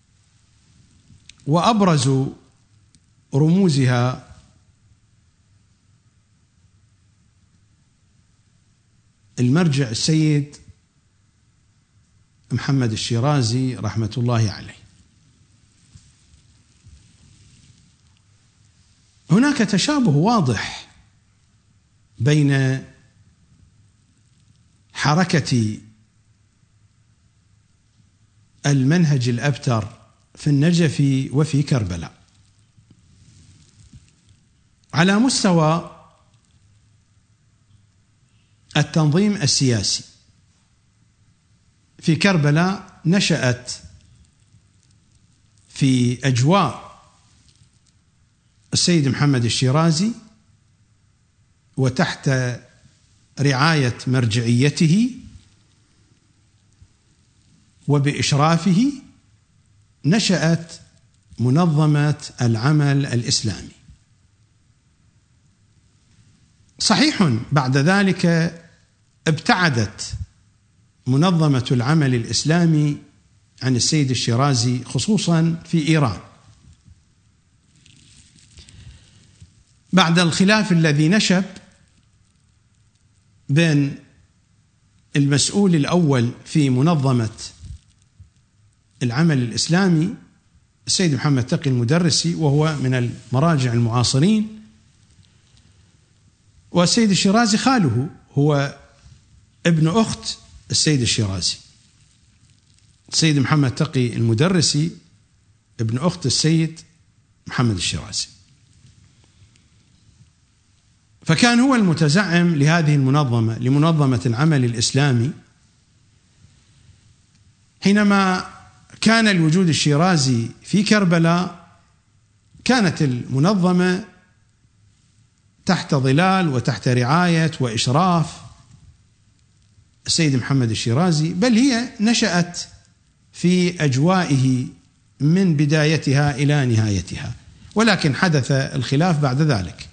وأبرز رموزها المرجع السيد محمد الشيرازي رحمة الله عليه. هناك تشابه واضح بين حركة المنهج الأبتر في النجف وفي كربلاء. على مستوى التنظيم السياسي، في كربلاء نشأت في أجواء السيد محمد الشيرازي وتحت رعاية مرجعيته وبإشرافه نشأت منظمة العمل الإسلامي. صحيح بعد ذلك ابتعدت منظمة العمل الإسلامي عن السيد الشيرازي خصوصا في إيران بعد الخلاف الذي نشب بين المسؤول الأول في منظمة العمل الإسلامي السيد محمد تقي المدرسي، وهو من المراجع المعاصرين، والسيد الشيرازي خاله، هو ابن أخت السيد الشيرازي. السيد محمد تقي المدرسي ابن أخت السيد محمد الشيرازي، فكان هو المتزعم لهذه المنظمة، لمنظمة العمل الإسلامي. حينما كان الوجود الشيرازي في كربلاء كانت المنظمة تحت ظلال وتحت رعاية وإشراف السيد محمد الشيرازي، بل هي نشأت في أجوائه من بدايتها إلى نهايتها، ولكن حدث الخلاف بعد ذلك.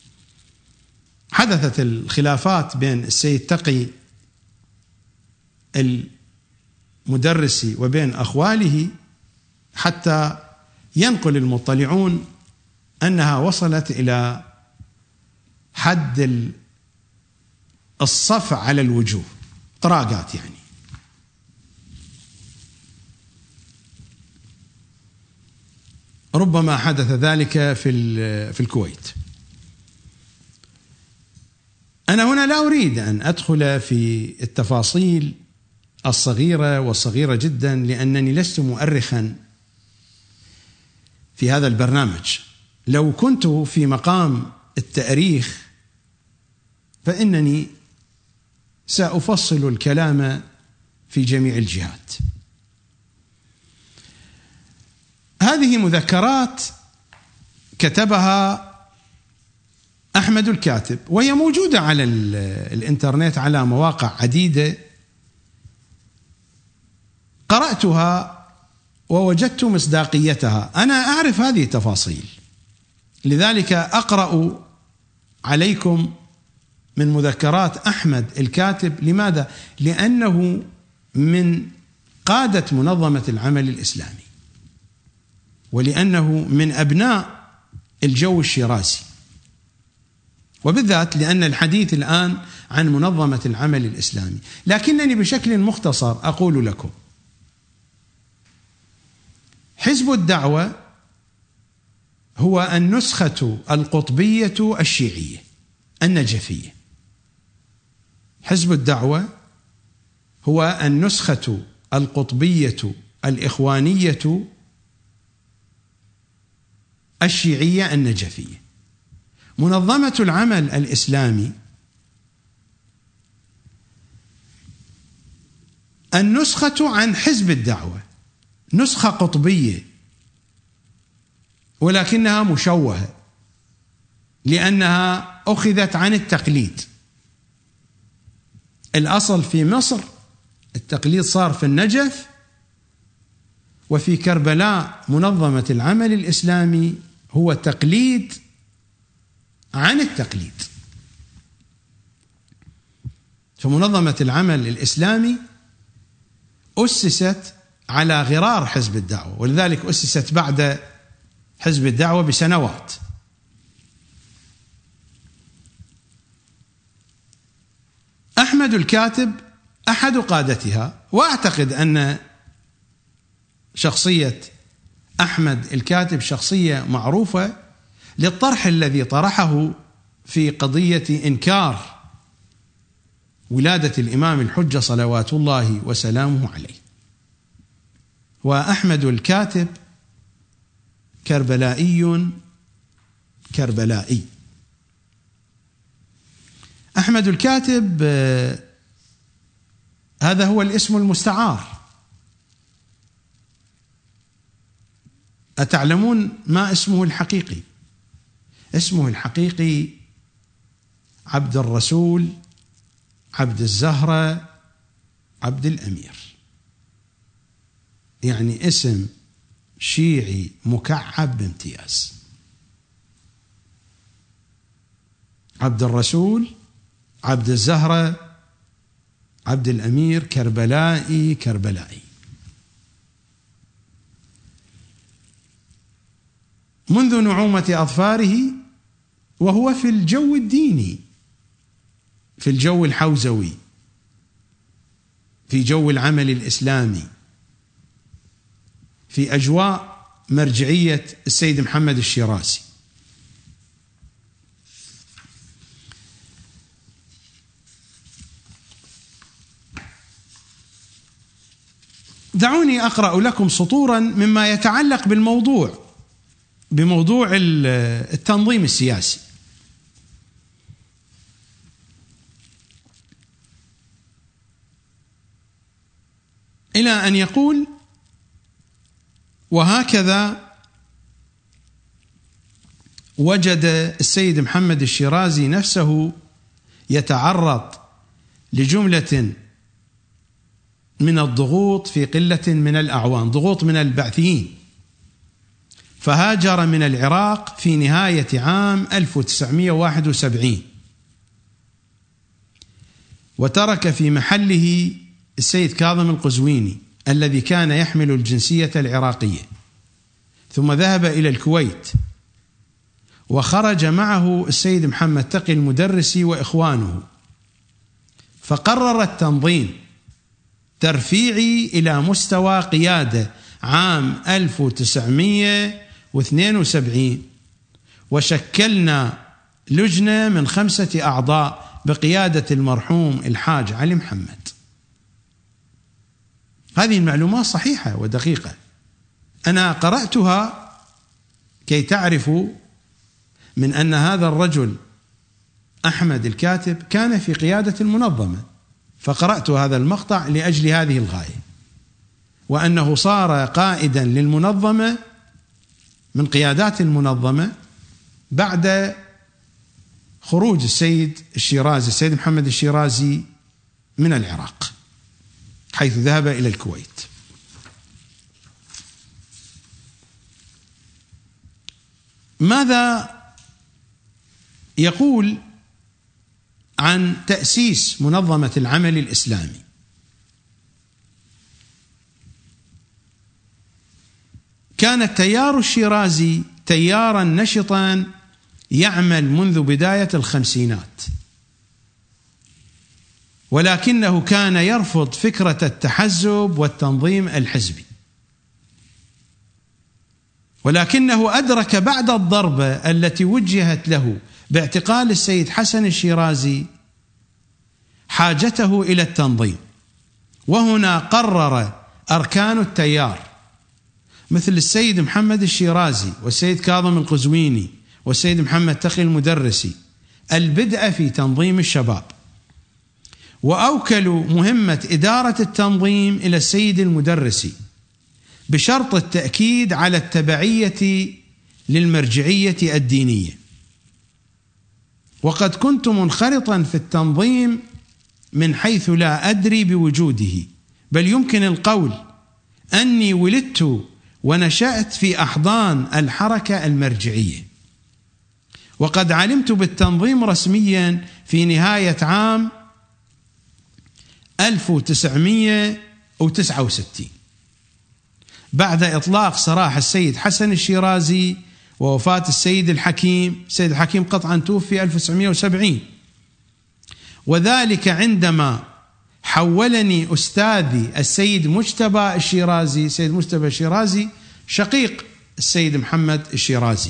حدثت الخلافات بين السيد تقي المدرسي وبين أخواله حتى ينقل المطلعون أنها وصلت إلى حد الصفع على الوجوه، طراقات يعني. ربما حدث ذلك في الكويت. أنا هنا لا أريد أن أدخل في التفاصيل الصغيرة والصغيرة جدا، لأنني لست مؤرخا في هذا البرنامج. لو كنت في مقام التأريخ فإنني سأفصل الكلام في جميع الجهات. هذه مذكرات كتبها أحمد الكاتب، وهي موجودة على الإنترنت على مواقع عديدة. قرأتها ووجدت مصداقيتها. أنا أعرف هذه التفاصيل، لذلك أقرأ عليكم من مذكرات أحمد الكاتب. لماذا؟ لأنه من قادة منظمة العمل الإسلامي، ولأنه من أبناء الجو الشيرازي، وبالذات لأن الحديث الآن عن منظمة العمل الإسلامي. لكنني بشكل مختصر أقول لكم: حزب الدعوة هو النسخة القطبية الشيعية النجفية. حزب الدعوة هو النسخة القطبية الإخوانية الشيعية النجفية. منظمة العمل الإسلامي النسخة عن حزب الدعوة، نسخة قطبية ولكنها مشوهة، لأنها أخذت عن التقليد. الأصل في مصر التقليد صار في النجف، وفي كربلاء منظمة العمل الإسلامي هو تقليد عن التقليد. فمنظمة العمل الإسلامي أسست على غرار حزب الدعوة، ولذلك أسست بعد حزب الدعوة بسنوات. أحمد الكاتب أحد قادتها، وأعتقد أن شخصية أحمد الكاتب شخصية معروفة للطرح الذي طرحه في قضية إنكار ولادة الإمام الحجة صلوات الله وسلامه عليه. وأحمد الكاتب كربلائي. أحمد الكاتب هذا هو الاسم المستعار. أتعلمون ما اسمه الحقيقي؟ اسمه الحقيقي عبد الرسول، عبد الزهرة، عبد الأمير. يعني اسم شيعي مكعب بامتياز. عبد الرسول، عبد الزهرة، عبد الأمير، كربلائي كربلائي. منذ نعومة أظفاره وهو في الجو الديني، في الجو الحوزوي، في جو العمل الإسلامي، في أجواء مرجعية السيد محمد الشيرازي. دعوني أقرأ لكم سطورا مما يتعلق بموضوع التنظيم السياسي. إلى أن يقول: وهكذا وجد السيد محمد الشيرازي نفسه يتعرض لجملة من الضغوط في قلة من الأعوام، ضغوط من البعثيين، فهاجر من العراق في نهاية عام 1971 وترك في محله السيد كاظم القزويني الذي كان يحمل الجنسية العراقية، ثم ذهب إلى الكويت وخرج معه السيد محمد تقي المدرسي وإخوانه، فقرر التنظيم ترفيعي إلى مستوى قيادة عام 1972، وشكلنا لجنة من 5 أعضاء بقيادة المرحوم الحاج علي محمد. هذه المعلومات صحيحة ودقيقة، أنا قرأتها كي تعرفوا من أن هذا الرجل أحمد الكاتب كان في قيادة المنظمة، فقرأت هذا المقطع لأجل هذه الغاية، وأنه صار قائدا للمنظمة من قيادات المنظمة بعد خروج السيد محمد الشيرازي من العراق، حيث ذهب إلى الكويت. ماذا يقول عن تأسيس منظمة العمل الإسلامي؟ كان التيار الشيرازي تيارا نشطا يعمل منذ بداية الخمسينات، ولكنه كان يرفض فكرة التحزب والتنظيم الحزبي، ولكنه أدرك بعد الضربة التي وجهت له باعتقال السيد حسن الشيرازي حاجته إلى التنظيم، وهنا قرر أركان التيار مثل السيد محمد الشيرازي والسيد كاظم القزويني والسيد محمد تقي المدرسي البدء في تنظيم الشباب، وأوكلوا مهمة إدارة التنظيم إلى السيد المدرسي بشرط التأكيد على التبعية للمرجعية الدينية. وقد كنت منخرطا في التنظيم من حيث لا أدري بوجوده، بل يمكن القول أني ولدت ونشأت في أحضان الحركة المرجعية، وقد علمت بالتنظيم رسميا في نهاية عام 1969 بعد إطلاق سراح السيد حسن الشيرازي ووفاة السيد الحكيم. السيد الحكيم قطعا توفي 1970، وذلك عندما حولني أستاذي السيد مجتبى الشيرازي، السيد مجتبى الشيرازي شقيق السيد محمد الشيرازي،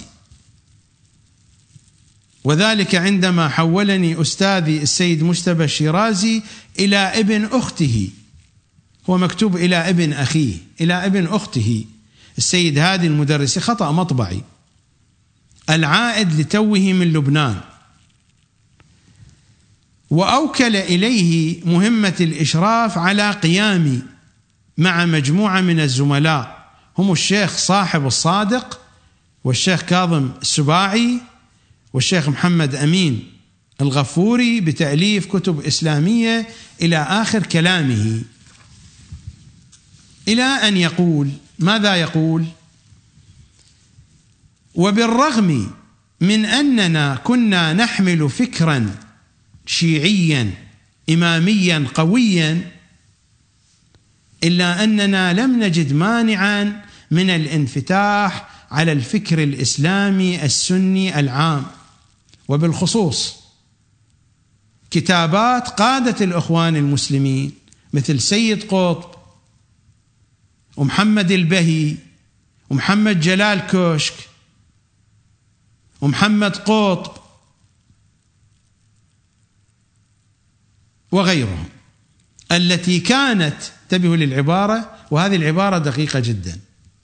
وذلك عندما حولني أستاذي السيد مجتبى الشيرازي إلى ابن أخته، هو مكتوب إلى ابن أخيه، إلى ابن أخته السيد هادي المدرسي، خطأ مطبعي، العائد لتوه من لبنان، وأوكل إليه مهمة الإشراف على قيامي مع مجموعة من الزملاء هم الشيخ صاحب الصادق والشيخ كاظم السباعي والشيخ محمد أمين الغفوري بتأليف كتب إسلامية إلى آخر كلامه، إلى أن يقول ماذا يقول؟ وبالرغم من أننا كنا نحمل فكرا شيعيا إماميا قويا، إلا أننا لم نجد مانعا من الانفتاح على الفكر الإسلامي السني العام، وبالخصوص كتابات قادة الإخوان المسلمين مثل سيد قطب ومحمد البهي ومحمد جلال كشك ومحمد قطب وغيرهم، التي كانت، انتبهوا للعبارة وهذه العبارة دقيقة جدا،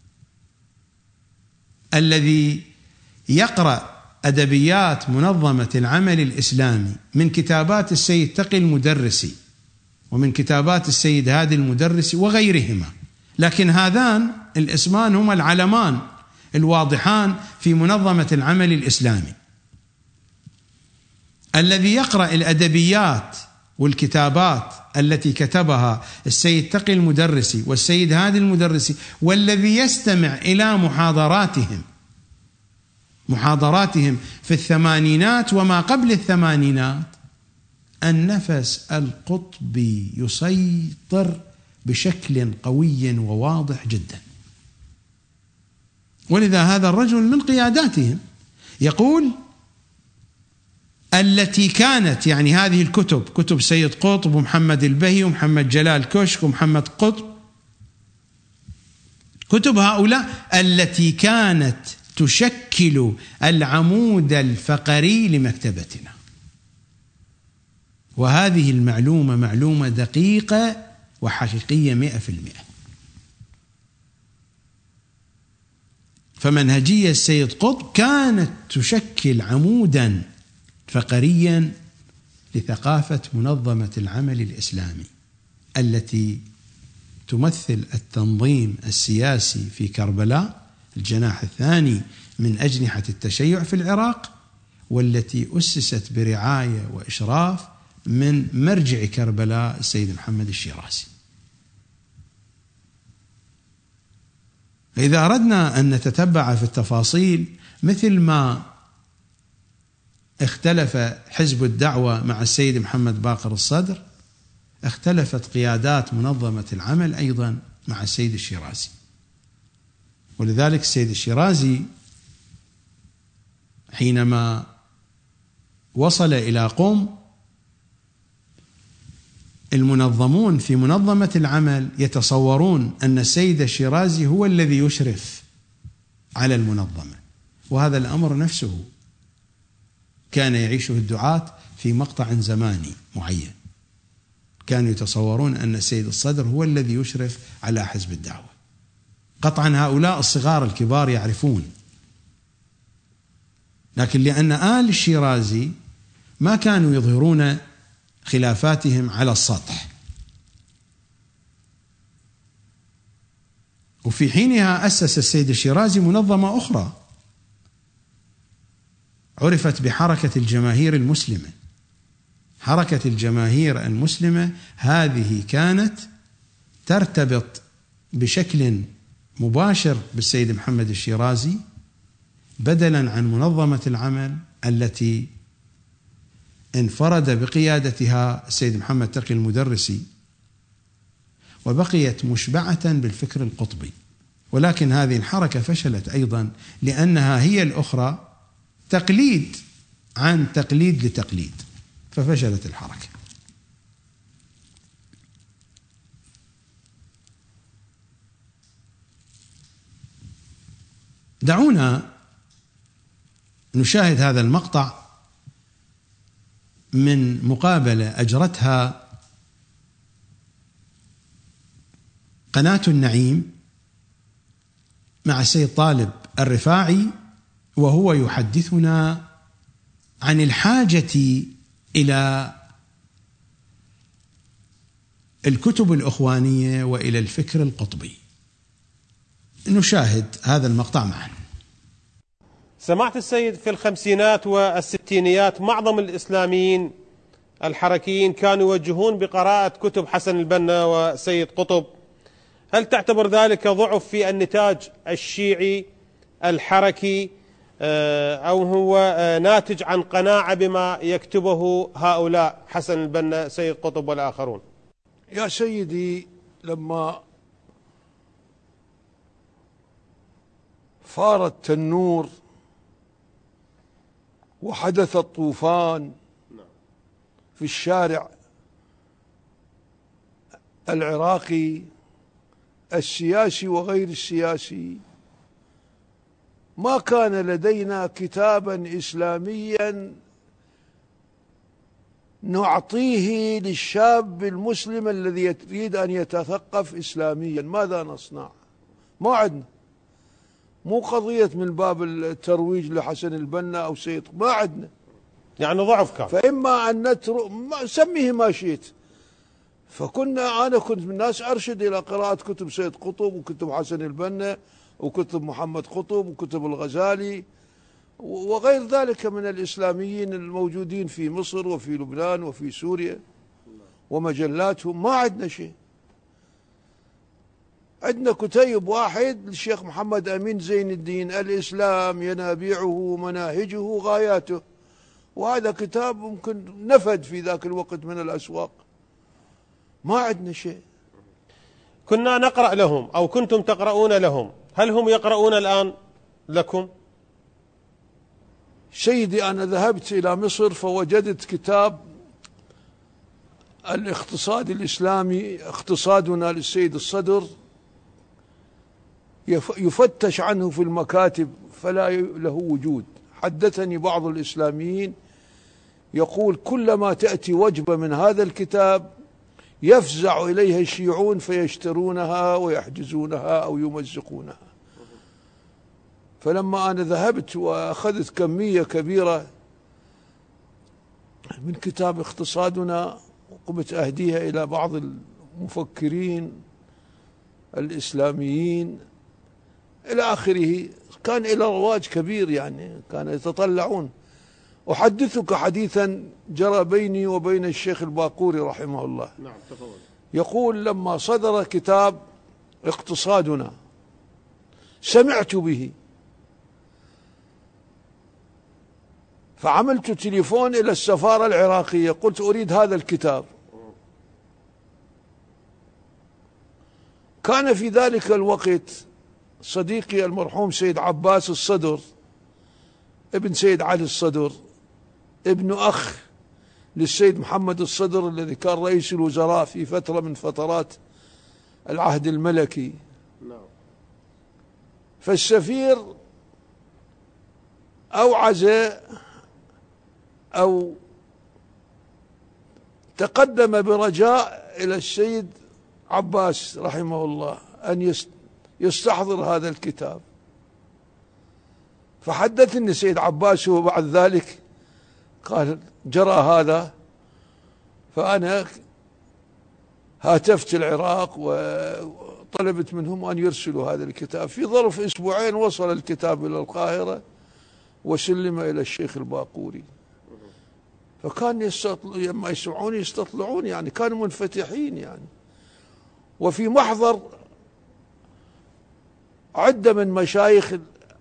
الذي يقرأ أدبيات منظمة العمل الإسلامي من كتابات السيد تقي المدرسي ومن كتابات السيد هادي المدرسي وغيرهما، لكن هذان الاسمان هما العلمان الواضحان في منظمة العمل الإسلامي. الذي يقرأ الأدبيات والكتابات التي كتبها السيد تقي المدرسي والسيد هادي المدرسي، والذي يستمع إلى محاضراتهم في الثمانينات وما قبل الثمانينات، النفس القطبي يسيطر بشكل قوي وواضح جدا. ولذا هذا الرجل من قياداتهم يقول التي كانت، يعني هذه الكتب، كتب سيد قطب ومحمد البهي ومحمد جلال كشك ومحمد قطب، كتب هؤلاء التي كانت تشكل العمود الفقري لمكتبتنا. وهذه المعلومة معلومة دقيقة وحقيقية 100%. فمنهجية السيد قطب كانت تشكل عمودا فقريا لثقافة منظمة العمل الإسلامي، التي تمثل التنظيم السياسي في كربلاء، الجناح الثاني من أجنحة التشيع في العراق، والتي أسست برعاية وإشراف من مرجع كربلاء السيد محمد الشيرازي. إذا أردنا أن نتتبع في التفاصيل، مثل ما اختلف حزب الدعوة مع السيد محمد باقر الصدر، اختلفت قيادات منظمة العمل أيضا مع السيد الشيرازي. ولذلك السيد الشيرازي حينما وصل إلى قم، المنظمون في منظمة العمل يتصورون أن السيد الشيرازي هو الذي يشرف على المنظمة، وهذا الأمر نفسه كان يعيشه الدعاة في مقطع زماني معين. كانوا يتصورون أن السيد الصدر هو الذي يشرف على حزب الدعوة. قطعا هؤلاء الصغار الكبار يعرفون، لكن لأن آل الشيرازي ما كانوا يظهرون خلافاتهم على السطح، وفي حينها أسس السيد الشيرازي منظمة أخرى عرفت بحركة الجماهير المسلمة. حركة الجماهير المسلمة هذه كانت ترتبط بشكل مباشر بالسيد محمد الشيرازي، بدلا عن منظمة العمل التي انفرد بقيادتها السيد محمد تقي المدرسي، وبقيت مشبعة بالفكر القطبي. ولكن هذه الحركة فشلت أيضا، لأنها هي الأخرى تقليد عن تقليد لتقليد، ففشلت الحركة. دعونا نشاهد هذا المقطع من مقابلة أجرتها قناة النعيم مع السيد طالب الرفاعي، وهو يحدثنا عن الحاجة إلى الكتب الإخوانية وإلى الفكر القطبي. نشاهد هذا المقطع معا. سمعت السيد، في الخمسينات والستينيات معظم الإسلاميين الحركيين كانوا يوجهون بقراءة كتب حسن البنا وسيد قطب. هل تعتبر ذلك ضعف في النتاج الشيعي الحركي، أو هو ناتج عن قناعة بما يكتبه هؤلاء حسن البنا سيد قطب والآخرون؟ يا سيدي، لما فار التنور وحدث الطوفان في الشارع العراقي السياسي وغير السياسي، ما كان لدينا كتابا إسلاميا نعطيه للشاب المسلم الذي يريد أن يتثقف إسلاميا. ماذا نصنع؟ ما عندنا. مو قضية من باب الترويج لحسن البنا أو سيد، ما عندنا. يعني ضعف كان. فإما أن نترك، سميه ما شئت. أنا كنت من الناس أرشد إلى قراءة كتب سيد قطب وكتب حسن البنا وكتب محمد قطب وكتب الغزالي وغير ذلك من الإسلاميين الموجودين في مصر وفي لبنان وفي سوريا ومجلاتهم. ما عندنا شيء. عندنا كتيب واحد للشيخ محمد أمين زين الدين، الإسلام ينابيعه مناهجه غاياته، وهذا كتاب ممكن نفد في ذاك الوقت من الأسواق. ما عندنا شيء. كنا نقرأ لهم أو كنتم تقرؤون لهم، هل هم يقرؤون الآن لكم؟ سيدي، أنا ذهبت إلى مصر فوجدت كتاب الاقتصاد الإسلامي، اقتصادنا للسيد الصدر، يفتش عنه في المكاتب فلا له وجود. حدثني بعض الإسلاميين يقول كلما تأتي وجبة من هذا الكتاب يفزع إليها الشيعون فيشترونها ويحجزونها أو يمزقونها. فلما أنا ذهبت وأخذت كمية كبيرة من كتاب اقتصادنا وقمت أهديها إلى بعض المفكرين الإسلاميين إلى آخره، كان إلى رواج كبير، يعني كانوا يتطلعون. أحدثك حديثا جرى بيني وبين الشيخ الباقوري رحمه الله. نعم، تفضل. يقول لما صدر كتاب اقتصادنا سمعت به، فعملت تليفون إلى السفارة العراقية قلت أريد هذا الكتاب. كان في ذلك الوقت صديقي المرحوم سيد عباس الصدر، ابن سيد علي الصدر، ابن أخ للسيد محمد الصدر الذي كان رئيس الوزراء في فترة من فترات العهد الملكي. فالسفير أوعز أو تقدم برجاء إلى السيد عباس رحمه الله أن يستحضر هذا الكتاب. فحدثني سيد عباس وبعد ذلك قال جرى هذا، فأنا هاتفت العراق وطلبت منهم أن يرسلوا هذا الكتاب. في ظرف أسبوعين وصل الكتاب إلى القاهرة وسلم إلى الشيخ الباقوري. فكان لما يسمعون يستطلعون، يعني كانوا منفتحين يعني. وفي محضر عدة من مشايخ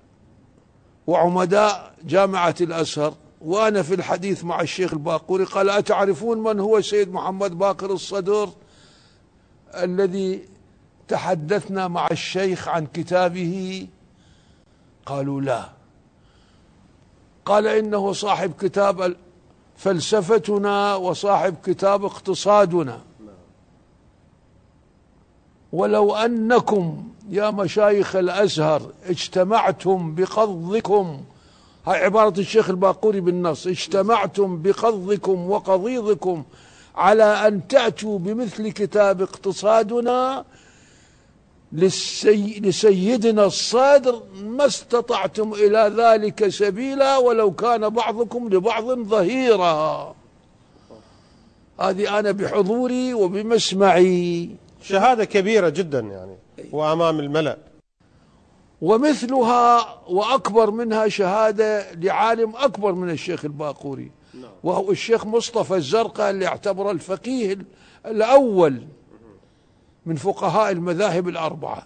وعمداء جامعة الأزهر وأنا في الحديث مع الشيخ الباقوري، قال أتعرفون من هو سيد محمد باقر الصدر الذي تحدثنا مع الشيخ عن كتابه؟ قالوا لا. قال إنه صاحب كتاب فلسفتنا وصاحب كتاب اقتصادنا، ولو أنكم يا مشايخ الأزهر اجتمعتم بقضكم، هاي عبارة الشيخ الباقوري بالنص، اجتمعتم بقضكم وقضيضكم على أن تأتوا بمثل كتاب اقتصادنا لسيدنا الصادر ما استطعتم إلى ذلك سبيلا ولو كان بعضكم لبعض ظهيرا. هذه أنا بحضوري وبمسمعي، شهادة كبيرة جدا يعني وأمام الملأ. ومثلها وأكبر منها شهادة لعالم أكبر من الشيخ الباقوري، وهو الشيخ مصطفى الزرقاء، اللي اعتبره الفقيه الأول من فقهاء المذاهب الأربعة.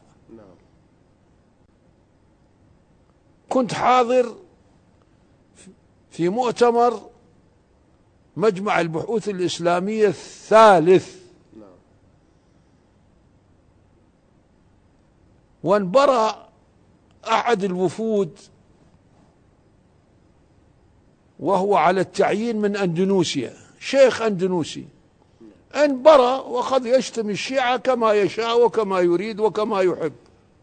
كنت حاضر في مؤتمر مجمع البحوث الإسلامية الثالث، وانبرى أحد الوفود وهو على التعيين من أندونيسيا، شيخ أندونيسي، انبرى وقد يشتم الشيعة كما يشاء وكما يريد وكما يحب.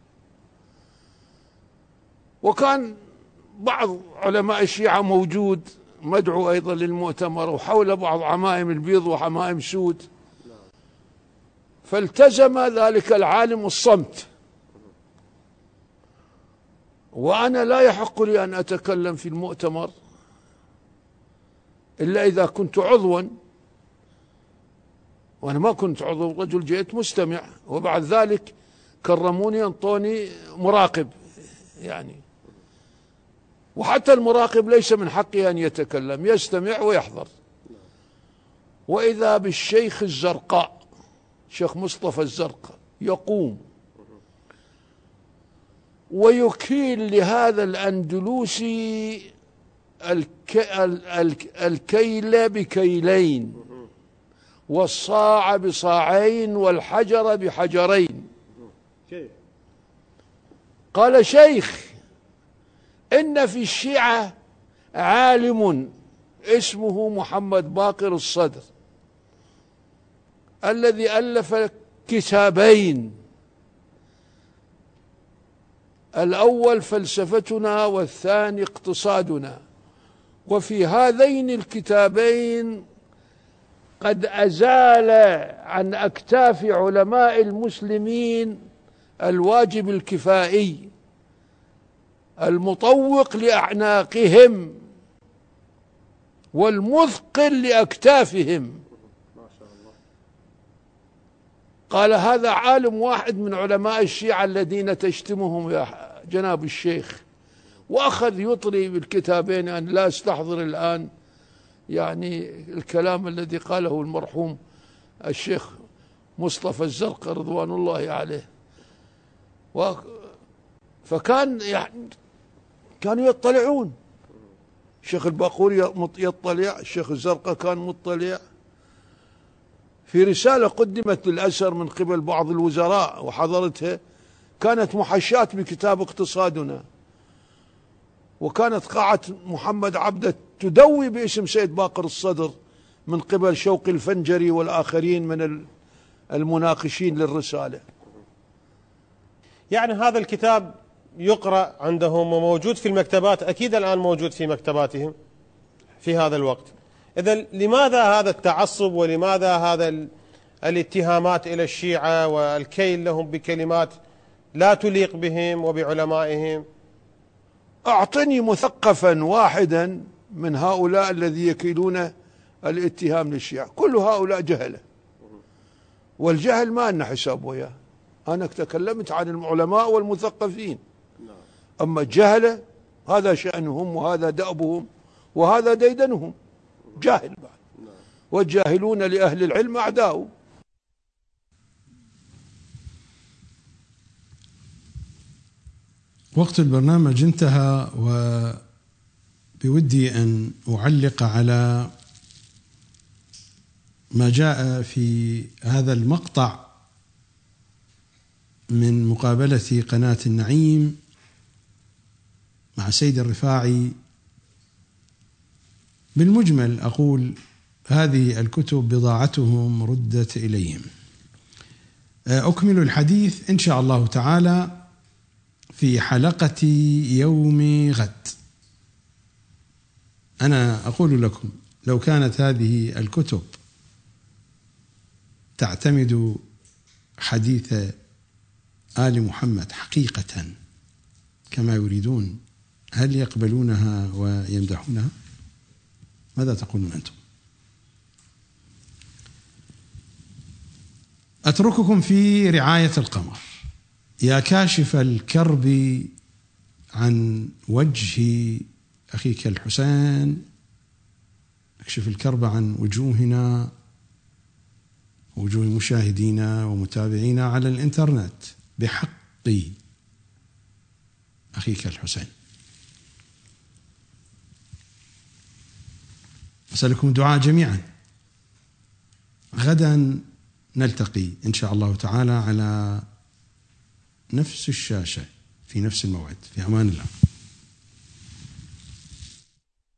وكان بعض علماء الشيعة موجود مدعو أيضا للمؤتمر، وحول بعض عمائم البيض وعمائم سود، فالتزم ذلك العالم الصمت، وأنا لا يحق لي أن أتكلم في المؤتمر إلا إذا كنت عضوا، وأنا ما كنت عضو، رجل جيت مستمع، وبعد ذلك كرموني أنطوني مراقب يعني، وحتى المراقب ليس من حقه أن يتكلم، يستمع ويحضر. وإذا بالشيخ الزرقاء، شيخ مصطفى الزرقاء، يقوم ويكيل لهذا الأندلسي الكيل بكيلين، والصاع بصاعين، والحجر بحجرين. قال: شيخ، إن في الشيعة عالم اسمه محمد باقر الصدر، الذي ألف كتابين، الأول فلسفتنا والثاني اقتصادنا، وفي هذين الكتابين قد أزال عن أكتاف علماء المسلمين الواجب الكفائي المطوق لأعناقهم والمثقل لأكتافهم. قال: هذا عالم واحد من علماء الشيعة الذين تشتمهم يا جناب الشيخ. وأخذ يطري بالكتابين، أن لا استحضر الآن يعني الكلام الذي قاله المرحوم الشيخ مصطفى الزرقاء رضوان الله عليه. فكان يعني كانوا يطلعون، الشيخ الباقوري يطلع، الشيخ الزرقاء كان مطلع. في رسالة قدمت للأزهر من قبل بعض الوزراء وحضرتها، كانت محشاة بكتاب اقتصادنا، وكانت قاعة محمد عبده تدوي باسم سيد باقر الصدر من قبل شوقي الفنجري والآخرين من المناقشين للرسالة. يعني هذا الكتاب يقرأ عندهم وموجود في المكتبات، أكيد الآن موجود في مكتباتهم في هذا الوقت. إذا لماذا هذا التعصب، ولماذا هذا الاتهامات إلى الشيعة والكيل لهم بكلمات لا تليق بهم وبعلمائهم؟ أعطني مثقفا واحدا من هؤلاء الذي يكيلون الاتهام للشيعة. كل هؤلاء جهلة، والجهل ما لنا حساب وياه. أنا تكلمت عن العلماء والمثقفين، أما الجهلة هذا شأنهم وهذا دأبهم وهذا ديدنهم، جاهل بعد، والجاهلون لأهل العلم أعداء. وقت البرنامج انتهى، وبودي أن أعلق على ما جاء في هذا المقطع من مقابلة قناة النعيم مع سيد الرفاعي. بالمجمل أقول: هذه الكتب بضاعتهم ردت إليهم. أكمل الحديث إن شاء الله تعالى في حلقة يوم غد. أنا أقول لكم: لو كانت هذه الكتب تعتمد حديث آل محمد حقيقة كما يريدون، هل يقبلونها ويمدحونها؟ ماذا تقولون أنتم؟ أترككم في رعاية القمر. يا كاشف الكرب عن وجه أخيك الحسين، اكشف الكرب عن وجوهنا ووجوه مشاهدينا ومتابعينا على الإنترنت بحق أخيك الحسين. أسألكم الدعاء جميعا. غدا نلتقي إن شاء الله تعالى على نفس الشاشة في نفس الموعد. في أمان الله.